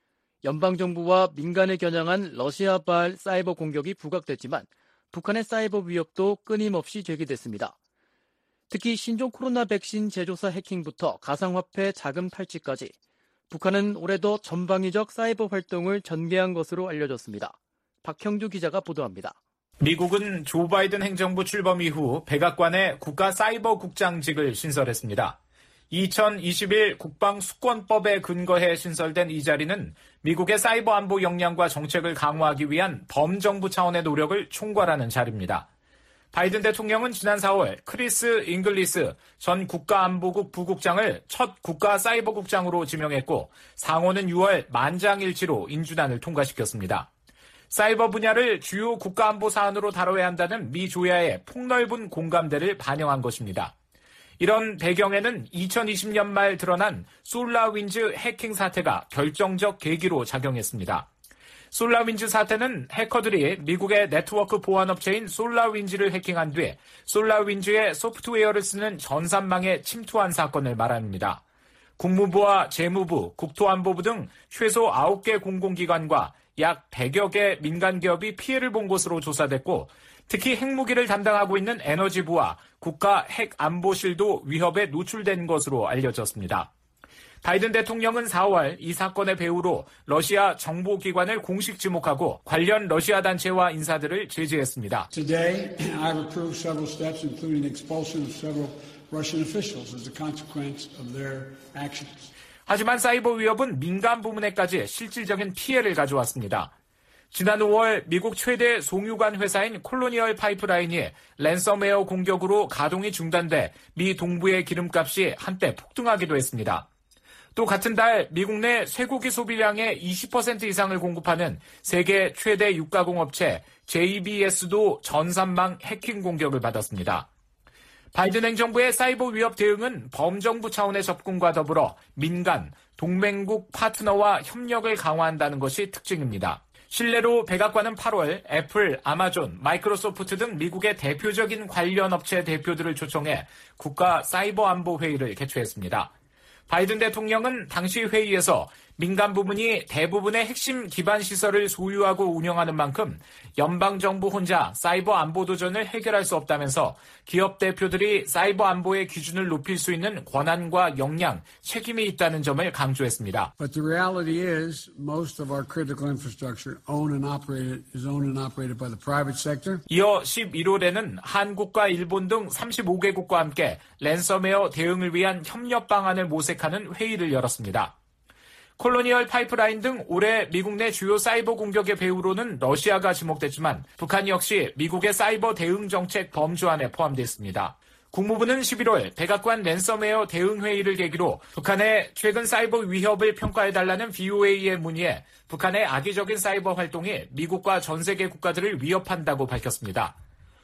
연방정부와 민간을 겨냥한 러시아발 사이버 공격이 부각됐지만 북한의 사이버 위협도 끊임없이 제기됐습니다. 특히 신종 코로나 백신 제조사 해킹부터 가상화폐 자금 탈취까지 북한은 올해도 전방위적 사이버 활동을 전개한 것으로 알려졌습니다. 박형주 기자가 보도합니다. 미국은 조 바이든 행정부 출범 이후 백악관에 국가 사이버 국장직을 신설했습니다. 2021 국방수권법에 근거해 신설된 이 자리는 미국의 사이버 안보 역량과 정책을 강화하기 위한 범정부 차원의 노력을 총괄하는 자리입니다. 바이든 대통령은 지난 4월 크리스 잉글리스 전 국가안보국 부국장을 첫 국가사이버국장으로 지명했고 상원은 6월 만장일치로 인준안을 통과시켰습니다. 사이버 분야를 주요 국가안보 사안으로 다뤄야 한다는 미 조야의 폭넓은 공감대를 반영한 것입니다. 이런 배경에는 2020년 말 드러난 솔라윈즈 해킹 사태가 결정적 계기로 작용했습니다. 솔라윈즈 사태는 해커들이 미국의 네트워크 보안업체인 솔라윈즈를 해킹한 뒤 솔라윈즈의 소프트웨어를 쓰는 전산망에 침투한 사건을 말합니다. 국무부와 재무부, 국토안보부 등 최소 9개 공공기관과 약 100여 개 민간기업이 피해를 본 것으로 조사됐고 특히 핵무기를 담당하고 있는 에너지부와 국가핵안보실도 위협에 노출된 것으로 알려졌습니다. 바이든 대통령은 4월 이 사건의 배후로 러시아 정보기관을 공식 지목하고 관련 러시아 단체와 인사들을 제지했습니다. Today, I've approved several steps, including expulsion of several Russian officials as a consequence of their actions. 하지만 사이버 위협은 민간 부문에까지 실질적인 피해를 가져왔습니다. 지난 5월 미국 최대 송유관 회사인 콜로니얼 파이프라인이 랜섬웨어 공격으로 가동이 중단돼 미 동부의 기름값이 한때 폭등하기도 했습니다. 또 같은 달 미국 내 쇠고기 소비량의 20% 이상을 공급하는 세계 최대 육가공업체 JBS도 전산망 해킹 공격을 받았습니다. 바이든 행정부의 사이버 위협 대응은 범정부 차원의 접근과 더불어 민간, 동맹국 파트너와 협력을 강화한다는 것이 특징입니다. 실례로 백악관은 8월 애플, 아마존, 마이크로소프트 등 미국의 대표적인 관련 업체 대표들을 초청해 국가 사이버 안보 회의를 개최했습니다. 바이든 대통령은 당시 회의에서 민간 부문이 대부분의 핵심 기반 시설을 소유하고 운영하는 만큼 연방정부 혼자 사이버 안보 도전을 해결할 수 없다면서 기업 대표들이 사이버 안보의 기준을 높일 수 있는 권한과 역량, 책임이 있다는 점을 강조했습니다. But the reality is most of our critical infrastructure is owned and operated by the private sector. 이어 11월에는 한국과 일본 등 35개국과 함께 랜섬웨어 대응을 위한 협력 방안을 모색하는 회의를 열었습니다. 콜로니얼 파이프라인 등 올해 미국 내 주요 사이버 공격의 배후로는 러시아가 지목됐지만 북한 역시 미국의 사이버 대응 정책 범주안에 포함됐습니다. 국무부는 11월 백악관 랜섬웨어 대응 회의를 계기로 북한의 최근 사이버 위협을 평가해달라는 BOA의 문의에 북한의 악의적인 사이버 활동이 미국과 전 세계 국가들을 위협한다고 밝혔습니다.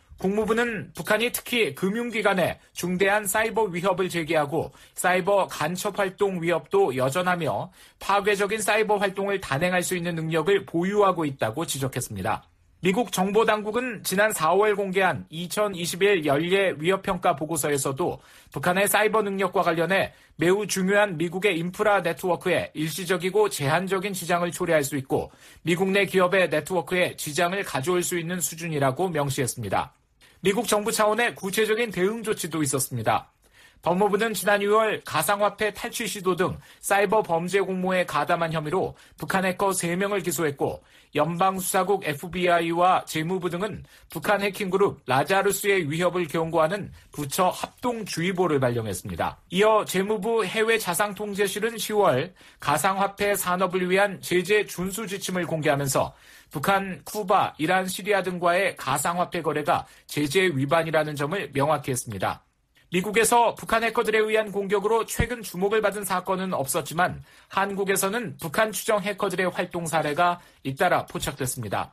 국무부는 북한이 특히 금융기관에 중대한 사이버 위협을 제기하고 사이버 간첩활동 위협도 여전하며 파괴적인 사이버 활동을 단행할 수 있는 능력을 보유하고 있다고 지적했습니다. 미국 정보당국은 지난 4월 공개한 2021 연례 위협평가 보고서에서도 북한의 사이버 능력과 관련해 매우 중요한 미국의 인프라 네트워크에 일시적이고 제한적인 지장을 초래할 수 있고 미국 내 기업의 네트워크에 지장을 가져올 수 있는 수준이라고 명시했습니다. 미국 정부 차원의 구체적인 대응 조치도 있었습니다. 법무부는 지난 6월 가상화폐 탈취 시도 등 사이버 범죄 공모에 가담한 혐의로 북한 해커 3명을 기소했고 연방수사국 FBI와 재무부 등은 북한 해킹그룹 라자루스의 위협을 경고하는 부처 합동주의보를 발령했습니다. 이어 재무부 해외자산통제실은 10월 가상화폐 산업을 위한 제재 준수 지침을 공개하면서 북한, 쿠바, 이란, 시리아 등과의 가상화폐 거래가 제재 위반이라는 점을 명확히 했습니다. 미국에서 북한 해커들에 의한 공격으로 최근 주목을 받은 사건은 없었지만 한국에서는 북한 추정 해커들의 활동 사례가 잇따라 포착됐습니다.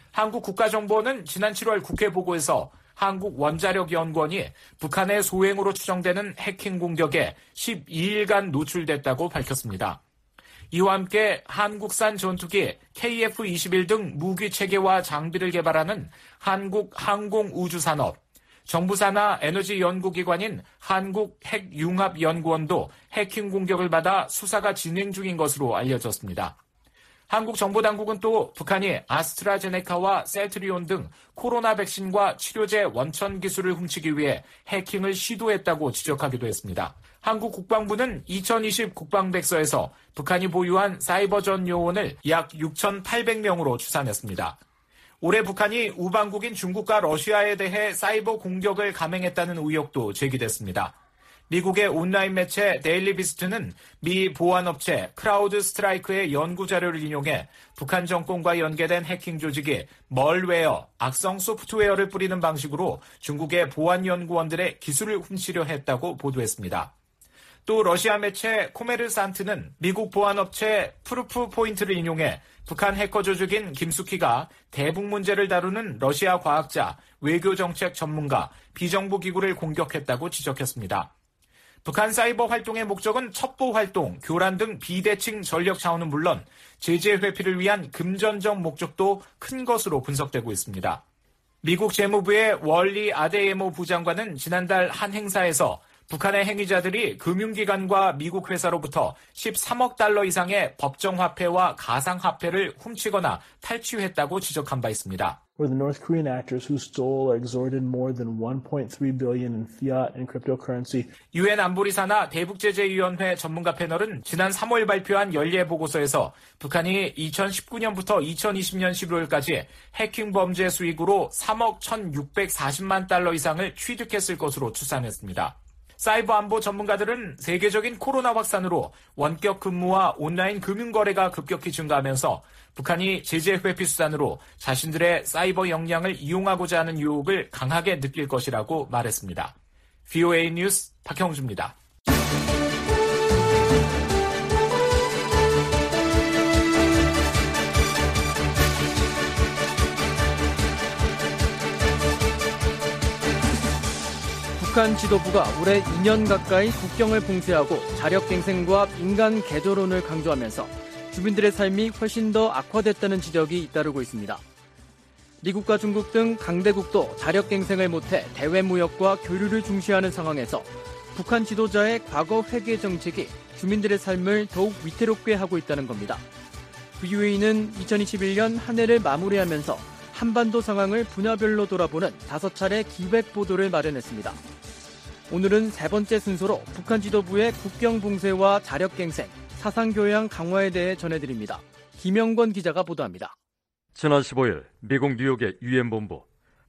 한국국가정보원은 지난 7월 국회 보고에서 한국원자력연구원이 북한의 소행으로 추정되는 해킹 공격에 12일간 노출됐다고 밝혔습니다. 이와 함께 한국산 전투기 KF-21 등 무기 체계와 장비를 개발하는 한국항공우주산업, 정부 산하 에너지 연구기관인 한국핵융합연구원도 해킹 공격을 받아 수사가 진행 중인 것으로 알려졌습니다. 한국 정보당국은 또 북한이 아스트라제네카와 셀트리온 등 코로나 백신과 치료제 원천 기술을 훔치기 위해 해킹을 시도했다고 지적하기도 했습니다. 한국 국방부는 2020 국방백서에서 북한이 보유한 사이버전 요원을 약 6,800명으로 추산했습니다. 올해 북한이 우방국인 중국과 러시아에 대해 사이버 공격을 감행했다는 의혹도 제기됐습니다. 미국의 온라인 매체 데일리 비스트는 미 보안업체 크라우드 스트라이크의 연구 자료를 인용해 북한 정권과 연계된 해킹 조직이 멀웨어, 악성 소프트웨어를 뿌리는 방식으로 중국의 보안 연구원들의 기술을 훔치려 했다고 보도했습니다. 또 러시아 매체 코메르산트는 미국 보안업체 프루프 포인트를 인용해 북한 해커 조직인 김숙희가 대북 문제를 다루는 러시아 과학자, 외교정책 전문가, 비정부 기구를 공격했다고 지적했습니다. 북한 사이버 활동의 목적은 첩보 활동, 교란 등 비대칭 전력 차원은 물론 제재 회피를 위한 금전적 목적도 큰 것으로 분석되고 있습니다. 미국 재무부의 월리 아데예모 부장관은 지난달 한 행사에서 북한의 행위자들이 금융기관과 미국 회사로부터 13억 달러 이상의 법정화폐와 가상화폐를 훔치거나 탈취했다고 지적한 바 있습니다. Were the North Korean actors who stole or extorted more than 1.3 billion in fiat and cryptocurrency. 유엔 안보리사나 대북제재위원회 전문가 패널은 지난 3월 발표한 연례 보고서에서 북한이 2019년부터 2020년 11월까지 해킹 범죄 수익으로 3억 1,640만 달러 이상을 취득했을 것으로 추산했습니다. 사이버 안보 전문가들은 세계적인 코로나 확산으로 원격 근무와 온라인 금융거래가 급격히 증가하면서 북한이 제재 회피 수단으로 자신들의 사이버 역량을 이용하고자 하는 유혹을 강하게 느낄 것이라고 말했습니다. VOA 뉴스 박형주입니다. 북한 지도부가 올해 2년 가까이 국경을 봉쇄하고 자력갱생과 인간 개조론을 강조하면서 주민들의 삶이 훨씬 더 악화됐다는 지적이 잇따르고 있습니다. 미국과 중국 등 강대국도 자력갱생을 못해 대외무역과 교류를 중시하는 상황에서 북한 지도자의 과거 회계 정책이 주민들의 삶을 더욱 위태롭게 하고 있다는 겁니다. VOA는 2021년 한 해를 마무리하면서 한반도 상황을 분야별로 돌아보는 5차례 기획 보도를 마련했습니다. 오늘은 세 번째 순서로 북한 지도부의 국경 봉쇄와 자력갱생, 사상교양 강화에 대해 전해드립니다. 김영권 기자가 보도합니다. 지난 15일 미국 뉴욕의 유엔 본부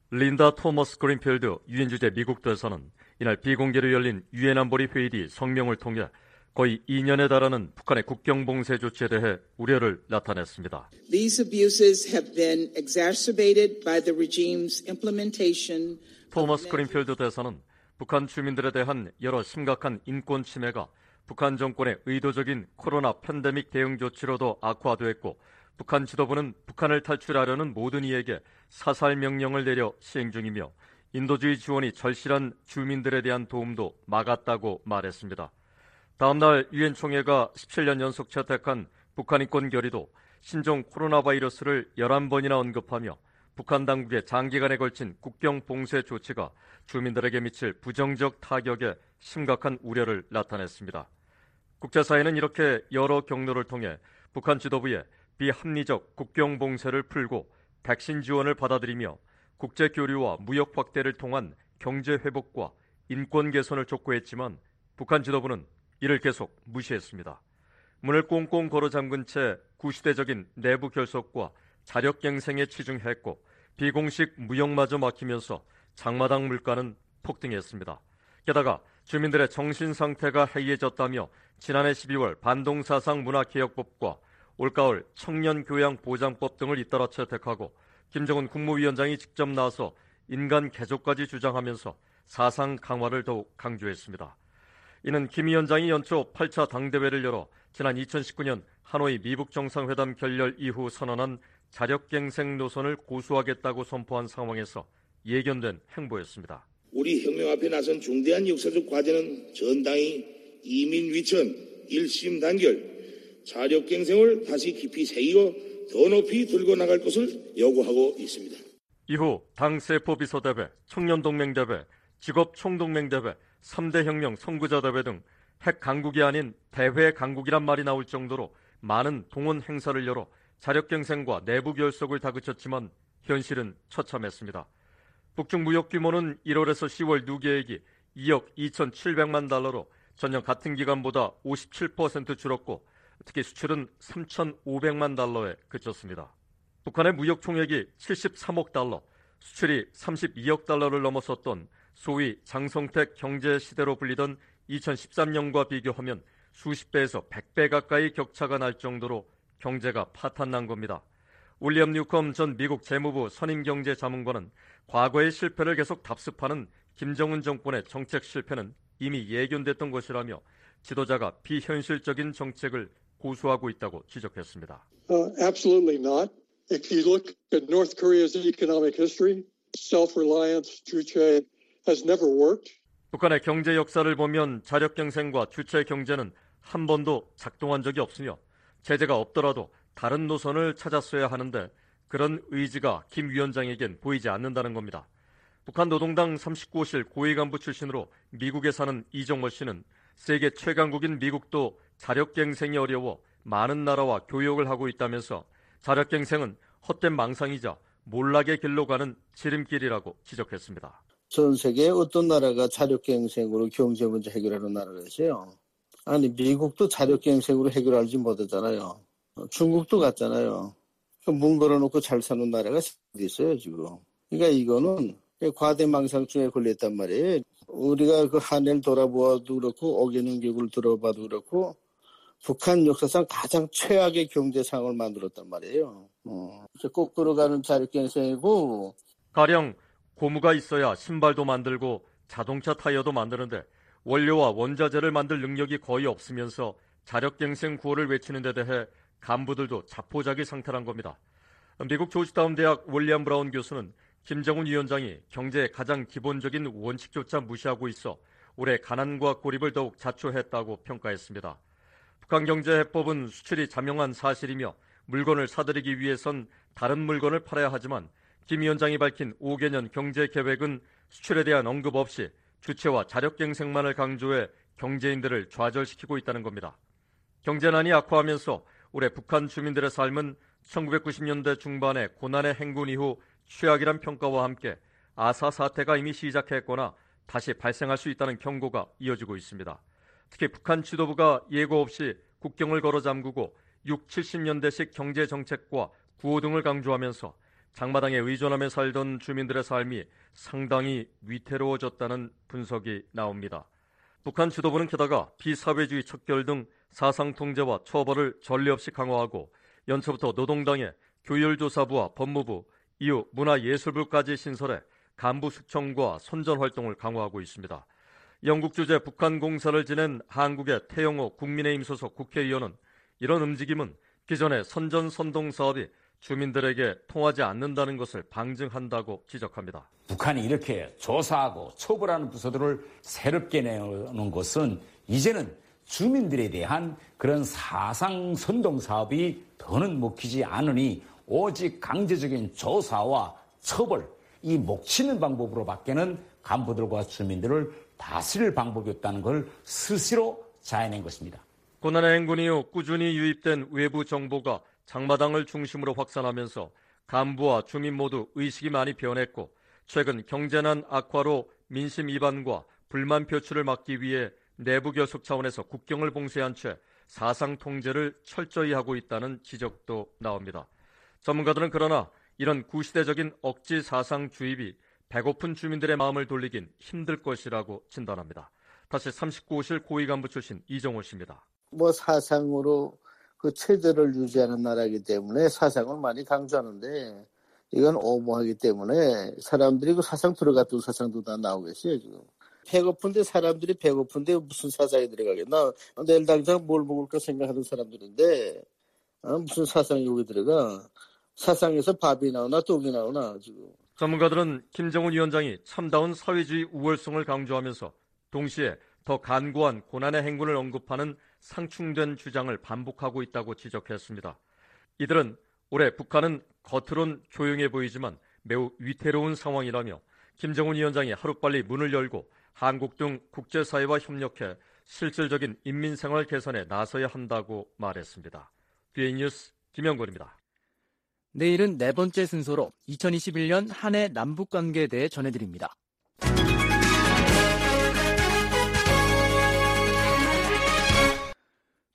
린다 토머스 그린필드 유엔 주재 미국 대사는 이날 비공개로 열린 유엔 안보리 회의 뒤 성명을 통해 거의 2년에 달하는 북한의 국경 봉쇄 조치에 대해 우려를 나타냈습니다. These abuses have been exacerbated by the regime's implementation. 토머스 그린필드 대사는 북한 주민들에 대한 여러 심각한 인권 침해가 북한 정권의 의도적인 코로나 팬데믹 대응 조치로도 악화됐고 북한 지도부는 북한을 탈출하려는 모든 이에게 사살 명령을 내려 시행 중이며 인도주의 지원이 절실한 주민들에 대한 도움도 막았다고 말했습니다. 다음 날 유엔 총회가 17년 연속 채택한 북한 인권 결의도 신종 코로나 바이러스를 11번이나 언급하며 북한 당국의 장기간에 걸친 국경 봉쇄 조치가 주민들에게 미칠 부정적 타격에 심각한 우려를 나타냈습니다. 국제사회는 이렇게 여러 경로를 통해 북한 지도부의 비합리적 국경 봉쇄를 풀고 백신 지원을 받아들이며 국제 교류와 무역 확대를 통한 경제 회복과 인권 개선을 촉구했지만 북한 지도부는 이를 계속 무시했습니다. 문을 꽁꽁 걸어 잠근 채 구시대적인 내부 결속과 자력갱생에 치중했고 비공식 무역마저 막히면서 장마당 물가는 폭등했습니다. 게다가 주민들의 정신 상태가 해이해졌다며 지난해 12월 반동사상문화개혁법과 올가을 청년교양보장법 등을 잇따라 채택하고 김정은 국무위원장이 직접 나서 인간 개조까지 주장하면서 사상 강화를 더욱 강조했습니다. 이는 김 위원장이 연초 8차 당대회를 열어 지난 2019년 하노이 미북 정상회담 결렬 이후 선언한 자력갱생 노선을 고수하겠다고 선포한 상황에서 예견된 행보였습니다. 우리 혁명 앞에 나선 중대한 역사적 과제는 전당이 이민 위천, 일심 단결, 자력갱생을 다시 깊이 새기고 더 높이 들고 나갈 것을 요구하고 있습니다. 이후 당 세포비서대회, 청년동맹대회, 직업총동맹대회, 3대 혁명 선구자대회 등 핵 강국이 아닌 대회 강국이란 말이 나올 정도로 많은 동원 행사를 열어 자력갱생과 내부 결속을 다그쳤지만 현실은 처참했습니다. 북중 무역 규모는 1월에서 10월 누계액이 2억 2,700만 달러로 전년 같은 기간보다 57% 줄었고 특히 수출은 3,500만 달러에 그쳤습니다. 북한의 무역 총액이 73억 달러, 수출이 32억 달러를 넘어섰던 소위 장성택 경제 시대로 불리던 2013년과 비교하면 수십 배에서 100배 가까이 격차가 날 정도로 경제가 파탄난 겁니다. 윌리엄 뉴컴 전 미국 재무부 선임경제자문관은 과거의 실패를 계속 답습하는 김정은 정권의 정책 실패는 이미 예견됐던 것이라며 지도자가 비현실적인 정책을 고수하고 있다고 지적했습니다. Absolutely not. If you look at North Korea's economic history, self-reliance, 주체 has never worked. 북한의 경제 역사를 보면 자력갱생과 주체 경제는 한 번도 작동한 적이 없으며 제재가 없더라도 다른 노선을 찾았어야 하는데 그런 의지가 김 위원장에겐 보이지 않는다는 겁니다. 북한 노동당 39호실 고위 간부 출신으로 미국에 사는 이정월 씨는 세계 최강국인 미국도 자력갱생이 어려워 많은 나라와 교역을 하고 있다면서 자력갱생은 헛된 망상이자 몰락의 길로 가는 지름길이라고 지적했습니다. 전 세계의 어떤 나라가 자력갱생으로 경제 문제 해결하는 나라가 있어요? 아니 미국도 자력갱생으로 해결하지 못하잖아요. 중국도 같잖아요. 문 걸어놓고 잘 사는 나라가 어디 있어요 지금. 그러니까 이거는 과대망상증에 걸렸단 말이에요. 우리가 그 한해를 돌아보아도 그렇고 어게는 교육을 들어봐도 그렇고 북한 역사상 가장 최악의 경제 상황을 만들었단 말이에요. 거꾸로 가는 자력갱생이고. 가령 고무가 있어야 신발도 만들고 자동차 타이어도 만드는데 원료와 원자재를 만들 능력이 거의 없으면서 자력갱생 구호를 외치는 데 대해 간부들도 자포자기 상태란 겁니다. 미국 조지타운 대학 윌리엄 브라운 교수는 김정은 위원장이 경제의 가장 기본적인 원칙조차 무시하고 있어 올해 가난과 고립을 더욱 자초했다고 평가했습니다. 북한 경제해법은 수출이 잠영한 사실이며 물건을 사들이기 위해선 다른 물건을 팔아야 하지만 김 위원장이 밝힌 5개년 경제계획은 수출에 대한 언급 없이 주체와 자력갱생만을 강조해 경제인들을 좌절시키고 있다는 겁니다. 경제난이 악화하면서 올해 북한 주민들의 삶은 1990년대 중반의 고난의 행군 이후 최악이란 평가와 함께 아사 사태가 이미 시작했거나 다시 발생할 수 있다는 경고가 이어지고 있습니다. 특히 북한 지도부가 예고 없이 국경을 걸어 잠그고 6, 70년대식 경제정책과 구호 등을 강조하면서 장마당에 의존하며 살던 주민들의 삶이 상당히 위태로워졌다는 분석이 나옵니다. 북한 지도부는 게다가 비사회주의 척결 등 사상 통제와 처벌을 전례 없이 강화하고 연초부터 노동당에 교율조사부와 법무부, 이후 문화예술부까지 신설해 간부 숙청과 선전 활동을 강화하고 있습니다. 영국 주재 북한 공사를 지낸 한국의 태영호 국민의힘 소속 국회의원은 이런 움직임은 기존의 선전 선동 사업이 주민들에게 통하지 않는다는 것을 방증한다고 지적합니다. 북한이 이렇게 조사하고 처벌하는 부서들을 새롭게 내놓는 것은 이제는 주민들에 대한 그런 사상 선동 사업이 더는 먹히지 않으니 오직 강제적인 조사와 처벌, 이 목치는 방법으로밖에는 간부들과 주민들을 다스릴 방법이 없다는 걸 스스로 자해낸 것입니다. 고난의 행군 이후 꾸준히 유입된 외부 정보가 장마당을 중심으로 확산하면서 간부와 주민 모두 의식이 많이 변했고 최근 경제난 악화로 민심 이반과 불만 표출을 막기 위해 내부 결속 차원에서 국경을 봉쇄한 채 사상 통제를 철저히 하고 있다는 지적도 나옵니다. 전문가들은 그러나 이런 구시대적인 억지 사상 주입이 배고픈 주민들의 마음을 돌리긴 힘들 것이라고 진단합니다. 다시 39호실 고위 간부 출신 이정호 씨입니다. 사상으로 그 체제를 유지하는 나라이기 때문에 사상을 많이 강조하는데 이건 오모하기 때문에 사람들이 그 사상 들어갔던 사상도 다 나오겠어요 지금. 배고픈데 사람들이 배고픈데 무슨 사상이 들어가겠나. 내일 당장 뭘 먹을까 생각하는 사람들인데 무슨 사상이 여기 들어가. 사상에서 밥이 나오나 떡이 나오나 지금. 전문가들은 김정은 위원장이 참다운 사회주의 우월성을 강조하면서 동시에 더 간고한 고난의 행군을 언급하는 상충된 주장을 반복하고 있다고 지적했습니다. 이들은 올해 북한은 겉으론 조용해 보이지만 매우 위태로운 상황이라며 김정은 위원장이 하루빨리 문을 열고 한국 등 국제사회와 협력해 실질적인 인민생활 개선에 나서야 한다고 말했습니다. BA 뉴스 김영권입니다. 내일은 네 번째 순서로 2021년 한 해 남북관계에 대해 전해드립니다.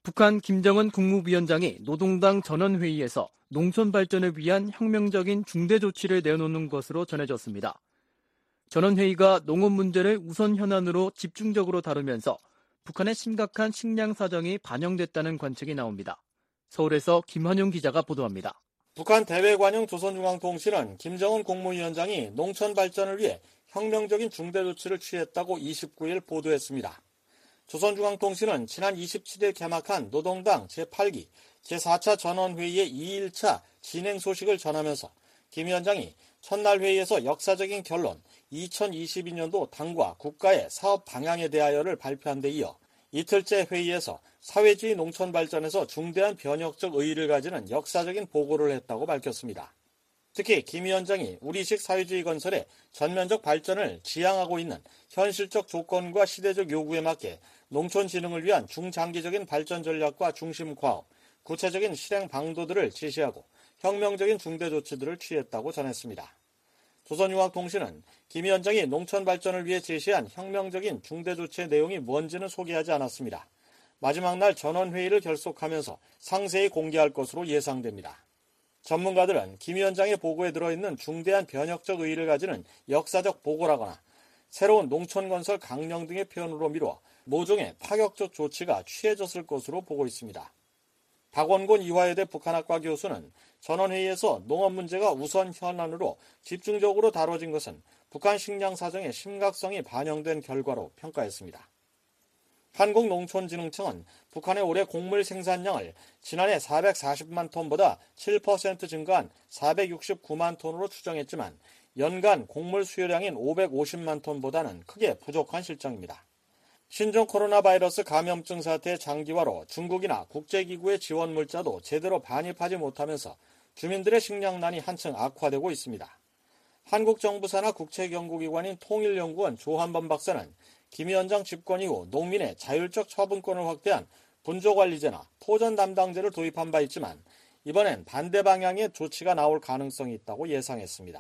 북한 김정은 국무위원장이 노동당 전원회의에서 농촌 발전을 위한 혁명적인 중대 조치를 내놓는 것으로 전해졌습니다. 전원회의가 농업 문제를 우선 현안으로 집중적으로 다루면서 북한의 심각한 식량 사정이 반영됐다는 관측이 나옵니다. 서울에서 김환용 기자가 보도합니다. 북한 대외관용 조선중앙통신은 김정은 국무위원장이 농촌 발전을 위해 혁명적인 중대 조치를 취했다고 29일 보도했습니다. 조선중앙통신은 지난 27일 개막한 노동당 제8기 제4차 전원회의의 2일차 진행 소식을 전하면서 김 위원장이 첫날 회의에서 역사적인 결론 2022년도 당과 국가의 사업 방향에 대하여를 발표한 데 이어 이틀째 회의에서 사회주의 농촌 발전에서 중대한 변혁적 의의를 가지는 역사적인 보고를 했다고 밝혔습니다. 특히 김 위원장이 우리식 사회주의 건설의 전면적 발전을 지향하고 있는 현실적 조건과 시대적 요구에 맞게 농촌 진흥을 위한 중장기적인 발전 전략과 중심 과업, 구체적인 실행 방도들을 제시하고 혁명적인 중대 조치들을 취했다고 전했습니다. 조선중앙통신은 김 위원장이 농촌 발전을 위해 제시한 혁명적인 중대 조치의 내용이 뭔지는 소개하지 않았습니다. 마지막 날 전원회의를 결속하면서 상세히 공개할 것으로 예상됩니다. 전문가들은 김 위원장의 보고에 들어있는 중대한 변혁적 의의를 가지는 역사적 보고라거나 새로운 농촌 건설 강령 등의 표현으로 미루어 모종의 파격적 조치가 취해졌을 것으로 보고 있습니다. 박원곤 이화여대 북한학과 교수는 전원회의에서 농업 문제가 우선 현안으로 집중적으로 다뤄진 것은 북한 식량 사정의 심각성이 반영된 결과로 평가했습니다. 한국농촌진흥청은 북한의 올해 곡물 생산량을 지난해 440만 톤보다 7% 증가한 469만 톤으로 추정했지만 연간 곡물 수요량인 550만 톤보다는 크게 부족한 실정입니다. 신종 코로나 바이러스 감염증 사태의 장기화로 중국이나 국제기구의 지원 물자도 제대로 반입하지 못하면서 주민들의 식량난이 한층 악화되고 있습니다. 한국 정부 산하 국책연구기관인 통일연구원 조한범 박사는 김 위원장 집권 이후 농민의 자율적 처분권을 확대한 분조관리제나 포전 담당제를 도입한 바 있지만 이번엔 반대 방향의 조치가 나올 가능성이 있다고 예상했습니다.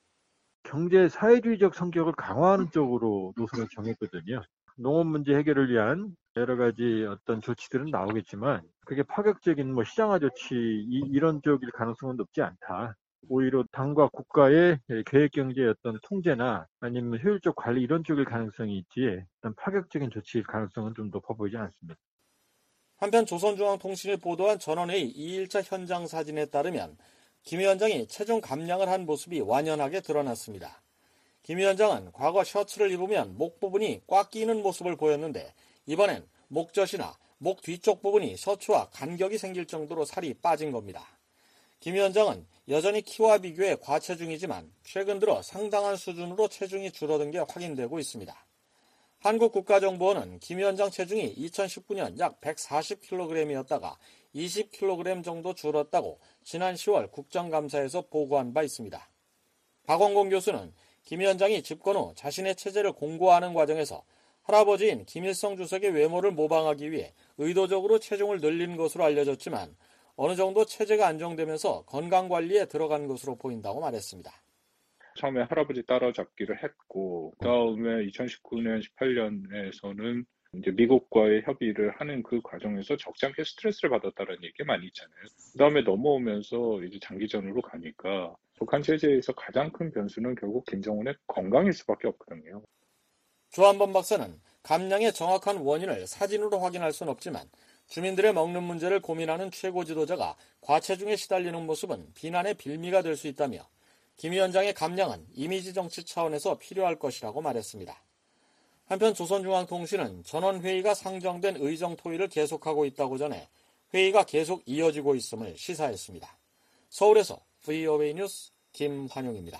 경제 사회주의적 성격을 강화하는 쪽으로 노선을 정했거든요. 농업 문제 해결을 위한 여러 가지 어떤 조치들은 나오겠지만 그게 파격적인 시장화 조치 이런 쪽일 가능성은 높지 않다. 오히려 당과 국가의 계획경제의 어떤 통제나 아니면 효율적 관리 이런 쪽일 가능성이 있지 어떤 파격적인 조치일 가능성은 좀 높아 보이지 않습니다. 한편 조선중앙통신이 보도한 전원회의 2일차 현장 사진에 따르면 김 위원장이 체중 감량을 한 모습이 완연하게 드러났습니다. 김 위원장은 과거 셔츠를 입으면 목 부분이 꽉 끼는 모습을 보였는데 이번엔 목젖이나 목 뒤쪽 부분이 셔츠와 간격이 생길 정도로 살이 빠진 겁니다. 김 위원장은 여전히 키와 비교해 과체중이지만 최근 들어 상당한 수준으로 체중이 줄어든 게 확인되고 있습니다. 한국국가정보원은 김 위원장 체중이 2019년 약 140kg이었다가 20kg 정도 줄었다고 지난 10월 국정감사에서 보고한 바 있습니다. 박원곤 교수는 김 위원장이 집권 후 자신의 체제를 공고화하는 과정에서 할아버지인 김일성 주석의 외모를 모방하기 위해 의도적으로 체중을 늘린 것으로 알려졌지만 어느 정도 체제가 안정되면서 건강관리에 들어간 것으로 보인다고 말했습니다. 처음에 할아버지 따라잡기를 했고 그다음에 2019년, 18년에서는 이제 미국과의 협의를 하는 그 과정에서 적지 않게 스트레스를 받았다는 얘기가 많이 있잖아요. 그다음에 넘어오면서 이제 장기전으로 가니까 북한 체제에서 가장 큰 변수는 결국 김정은의 건강일 수밖에 없거든요. 조한범 박사는 감량의 정확한 원인을 사진으로 확인할 수는 없지만 주민들의 먹는 문제를 고민하는 최고 지도자가 과체중에 시달리는 모습은 비난의 빌미가 될 수 있다며 김 위원장의 감량은 이미지 정치 차원에서 필요할 것이라고 말했습니다. 한편 조선중앙통신은 전원회의가 상정된 의정 토의를 계속하고 있다고 전해 회의가 계속 이어지고 있음을 시사했습니다. 서울에서 VOA 뉴스 김환용입니다.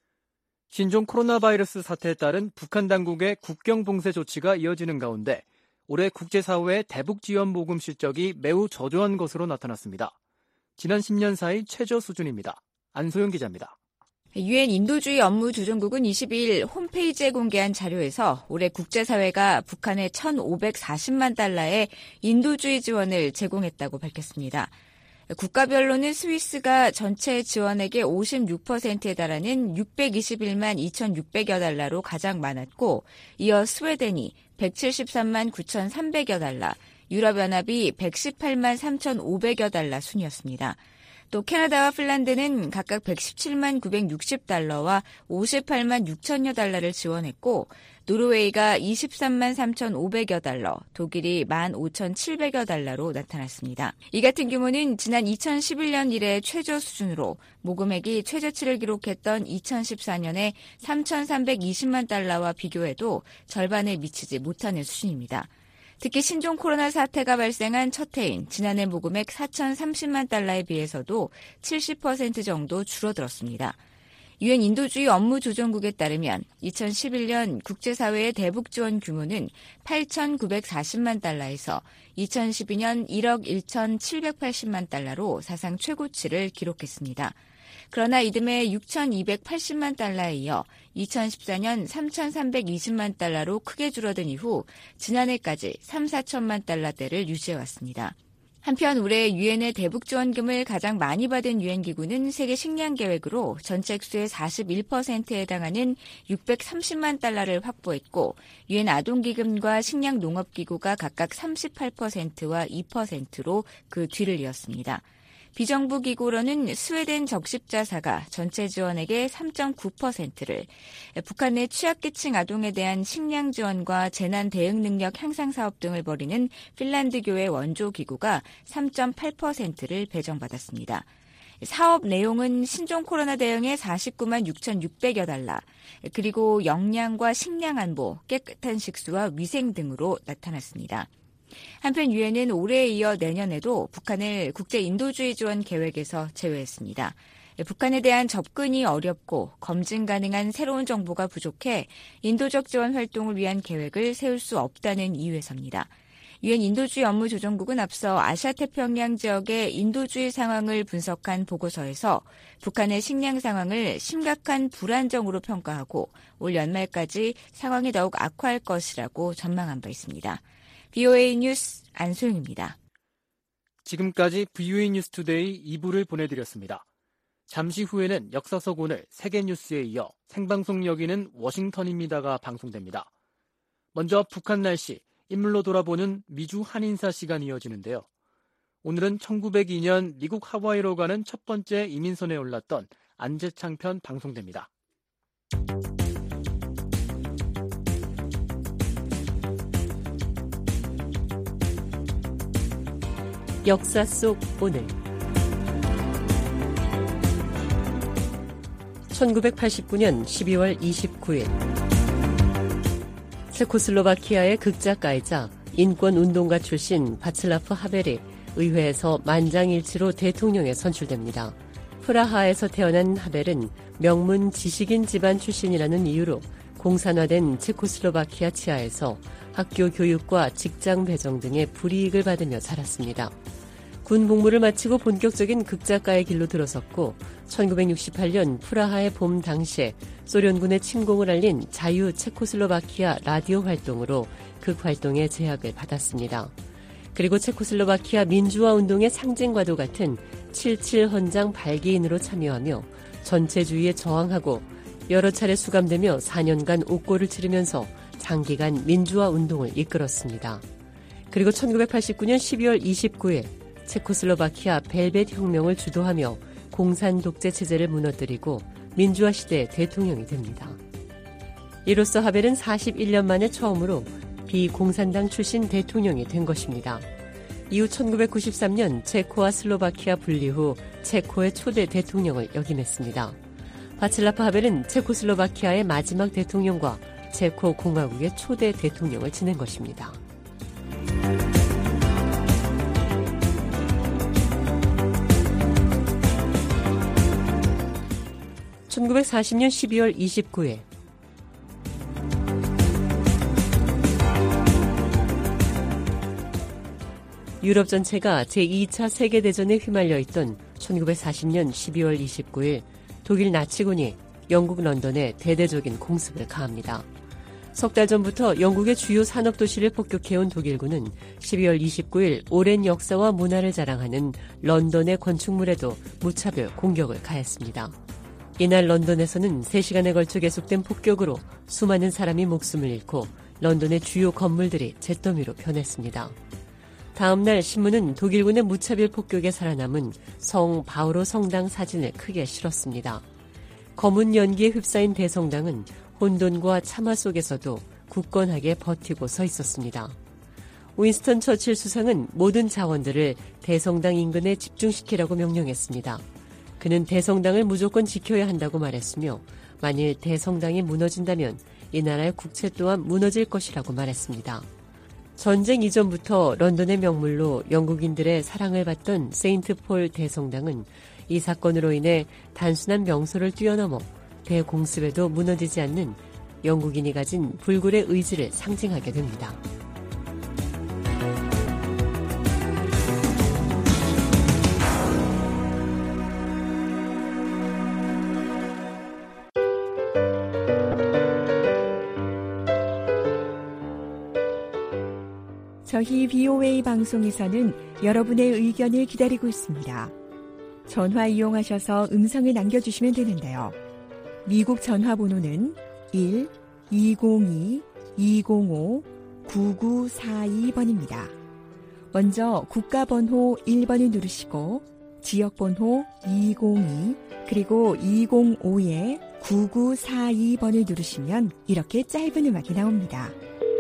신종 코로나 바이러스 사태에 따른 북한 당국의 국경 봉쇄 조치가 이어지는 가운데 올해 국제사회의 대북 지원 모금 실적이 매우 저조한 것으로 나타났습니다. 지난 10년 사이 최저 수준입니다. 안소영 기자입니다. 유엔 인도주의 업무조정국은 22일 홈페이지에 공개한 자료에서 올해 국제사회가 북한에 1,540만 달러의 인도주의 지원을 제공했다고 밝혔습니다. 국가별로는 스위스가 전체 지원액의 56%에 달하는 621만 2,600여 달러로 가장 많았고 이어 스웨덴이 173만 9,300여 달러, 유럽연합이 118만 3,500여 달러 순이었습니다. 또 캐나다와 핀란드는 각각 117만 960달러와 58만 6천여 달러를 지원했고 노르웨이가 23만 3,500여 달러, 독일이 15,700여 달러로 나타났습니다. 이 같은 규모는 지난 2011년 이래 최저 수준으로 모금액이 최저치를 기록했던 2014년에 3,320만 달러와 비교해도 절반에 미치지 못하는 수준입니다. 특히 신종 코로나 사태가 발생한 첫 해인 지난해 모금액 4,030만 달러에 비해서도 70% 정도 줄어들었습니다. 유엔 인도주의 업무조정국에 따르면 2011년 국제사회의 대북 지원 규모는 8,940만 달러에서 2012년 1억 1,780만 달러로 사상 최고치를 기록했습니다. 그러나 이듬해 6,280만 달러에 이어 2014년 3,320만 달러로 크게 줄어든 이후 지난해까지 3, 4천만 달러대를 유지해왔습니다. 한편 올해 유엔의 대북 지원금을 가장 많이 받은 유엔기구는 세계 식량계획으로 전체 액수의 41%에 해당하는 630만 달러를 확보했고 유엔 아동기금과 식량농업기구가 각각 38%와 2%로 그 뒤를 이었습니다. 비정부 기구로는 스웨덴 적십자사가 전체 지원액의 3.9%를, 북한 내 취약계층 아동에 대한 식량 지원과 재난 대응 능력 향상 사업 등을 벌이는 핀란드 교회 원조 기구가 3.8%를 배정받았습니다. 사업 내용은 신종 코로나 대응에 49만 6,600여 달러, 그리고 역량과 식량 안보, 깨끗한 식수와 위생 등으로 나타났습니다. 한편 유엔은 올해에 이어 내년에도 북한을 국제 인도주의 지원 계획에서 제외했습니다. 북한에 대한 접근이 어렵고 검증 가능한 새로운 정보가 부족해 인도적 지원 활동을 위한 계획을 세울 수 없다는 이유에서입니다. 유엔 인도주의 업무조정국은 앞서 아시아태평양 지역의 인도주의 상황을 분석한 보고서에서 북한의 식량 상황을 심각한 불안정으로 평가하고 올 연말까지 상황이 더욱 악화할 것이라고 전망한 바 있습니다. VOA 뉴스 안소영입니다. 지금까지 VOA 뉴스 투데이 2부를 보내드렸습니다. 잠시 후에는 역사 속 오늘 세계뉴스에 이어 생방송 여기는 워싱턴입니다가 방송됩니다. 먼저 북한 날씨, 인물로 돌아보는 미주 한인사 시간이 이어지는데요. 오늘은 1902년 미국 하와이로 가는 첫 번째 이민선에 올랐던 안재창 편 방송됩니다. 역사 속 오늘 1989년 12월 29일 체코슬로바키아의 극작가이자 인권운동가 출신 바츠라프 하벨이 의회에서 만장일치로 대통령에 선출됩니다. 프라하에서 태어난 하벨은 명문 지식인 집안 출신이라는 이유로 공산화된 체코슬로바키아 치하에서 학교 교육과 직장 배정 등의 불이익을 받으며 자랐습니다. 군 복무를 마치고 본격적인 극작가의 길로 들어섰고 1968년 프라하의 봄 당시에 소련군의 침공을 알린 자유 체코슬로바키아 라디오 활동으로 극활동의 제약을 받았습니다. 그리고 체코슬로바키아 민주화 운동의 상징과도 같은 77 헌장 발기인으로 참여하며 전체주의에 저항하고 여러 차례 수감되며 4년간 옥고를 치르면서 장기간 민주화 운동을 이끌었습니다. 그리고 1989년 12월 29일 체코슬로바키아 벨벳 혁명을 주도하며 공산 독재 체제를 무너뜨리고 민주화 시대의 대통령이 됩니다. 이로써 하벨은 41년 만에 처음으로 비공산당 출신 대통령이 된 것입니다. 이후 1993년 체코와 슬로바키아 분리 후 체코의 초대 대통령을 역임했습니다. 바츠라프 하벨은 체코슬로바키아의 마지막 대통령과 체코 공화국의 초대 대통령을 지낸 것입니다. (1940년 12월 29일) 유럽 전체가 제2차 세계대전에 휘말려 있던 1940년 12월 29일 독일 나치군이 영국 런던에 대대적인 공습을 가합니다. 석 달 전부터 영국의 주요 산업도시를 폭격해온 독일군은 12월 29일 오랜 역사와 문화를 자랑하는 런던의 건축물에도 무차별 공격을 가했습니다. 이날 런던에서는 3시간에 걸쳐 계속된 폭격으로 수많은 사람이 목숨을 잃고 런던의 주요 건물들이 잿더미로 변했습니다. 다음 날 신문은 독일군의 무차별 폭격에 살아남은 성 바오로 성당 사진을 크게 실었습니다. 검은 연기에 휩싸인 대성당은 혼돈과 참화 속에서도 굳건하게 버티고 서 있었습니다. 윈스턴 처칠 수상은 모든 자원들을 대성당 인근에 집중시키라고 명령했습니다. 그는 대성당을 무조건 지켜야 한다고 말했으며 만일 대성당이 무너진다면 이 나라의 국채 또한 무너질 것이라고 말했습니다. 전쟁 이전부터 런던의 명물로 영국인들의 사랑을 받던 세인트 폴 대성당은 이 사건으로 인해 단순한 명소를 뛰어넘어 대공습에도 무너지지 않는 영국인이 가진 불굴의 의지를 상징하게 됩니다. 저희 BOA 방송에서는 여러분의 의견을 기다리고 있습니다. 전화 이용하셔서 음성을 남겨주시면 되는데요. 미국 전화번호는 1-202-205-9942번입니다. 먼저 국가번호 1번을 누르시고 지역번호 202 그리고 205-9942번을 누르시면 이렇게 짧은 음악이 나옵니다.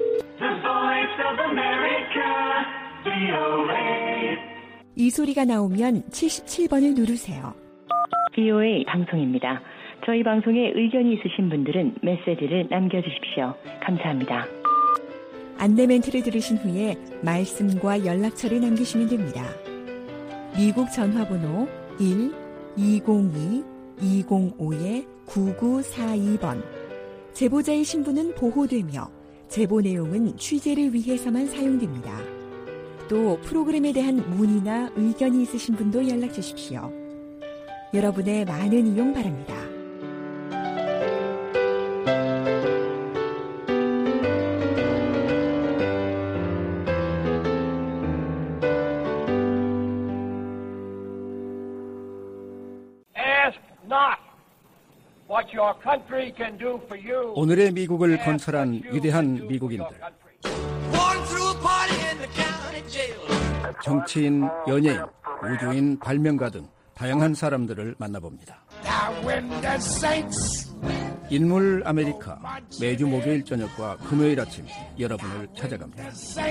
이 소리가 나오면 77번을 누르세요. BOA 방송입니다. 저희 방송에 의견이 있으신 분들은 메시지를 남겨주십시오. 감사합니다. 안내 멘트를 들으신 후에 말씀과 연락처를 남기시면 됩니다. 미국 전화번호 1-202-205-9942번. 제보자의 신분은 보호되며 제보 내용은 취재를 위해서만 사용됩니다. 또 프로그램에 대한 문의나 의견이 있으신 분도 연락 주십시오. 여러분의 많은 이용 바랍니다. 오늘의 미국을 건설한 위대한 미국인들. 정치인, 연예인, 우주인, 발명가 등 다양한 사람들을 만나봅니다. 인물 아메리카 매주 목요일 저녁과 금요일 아침 여러분을 찾아갑니다.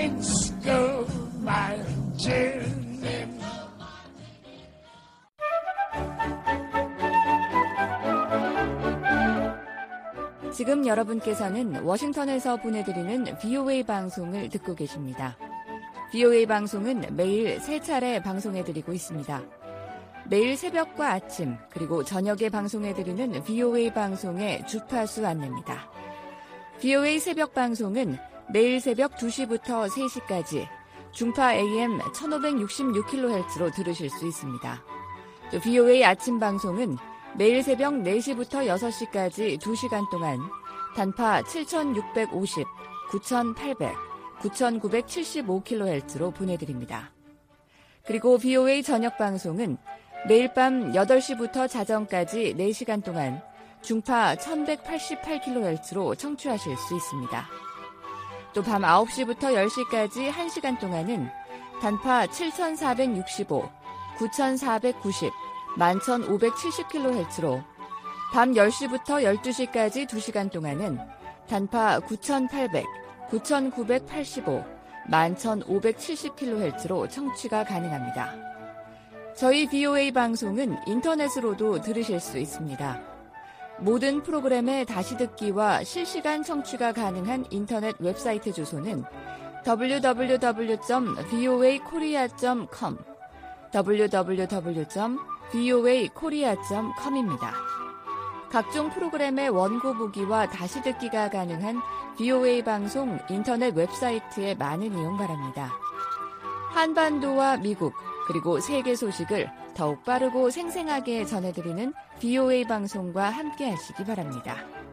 지금 여러분께서는 워싱턴에서 보내드리는 BOA 방송을 듣고 계십니다. BOA 방송은 매일 3차례 방송해드리고 있습니다. 매일 새벽과 아침 그리고 저녁에 방송해드리는 BOA 방송의 주파수 안내입니다. BOA 새벽 방송은 매일 새벽 2시부터 3시까지 중파 AM 1566kHz로 들으실 수 있습니다. 또 BOA 아침 방송은 매일 새벽 4시부터 6시까지 2시간 동안 단파 7650, 9800, 9975kHz로 보내드립니다. 그리고 BOA 저녁 방송은 매일 밤 8시부터 자정까지 4시간 동안 중파 1188kHz로 청취하실 수 있습니다. 또 밤 9시부터 10시까지 1시간 동안은 단파 7465, 9490, 11570kHz로 밤 10시부터 12시까지 2시간 동안은 단파 9800, 9985, 11570kHz로 청취가 가능합니다. 저희 BOA 방송은 인터넷으로도 들으실 수 있습니다. 모든 프로그램의 다시 듣기와 실시간 청취가 가능한 인터넷 웹사이트 주소는 www.voakorea.com, www.voakorea.com입니다. 각종 프로그램의 원고 보기와 다시 듣기가 가능한 BOA 방송 인터넷 웨브사이트에 많은 이용 바랍니다. 한반도와 미국 그리고 세계 소식을 더욱 빠르고 생생하게 전해드리는 BOA 방송과 함께 하시기 바랍니다.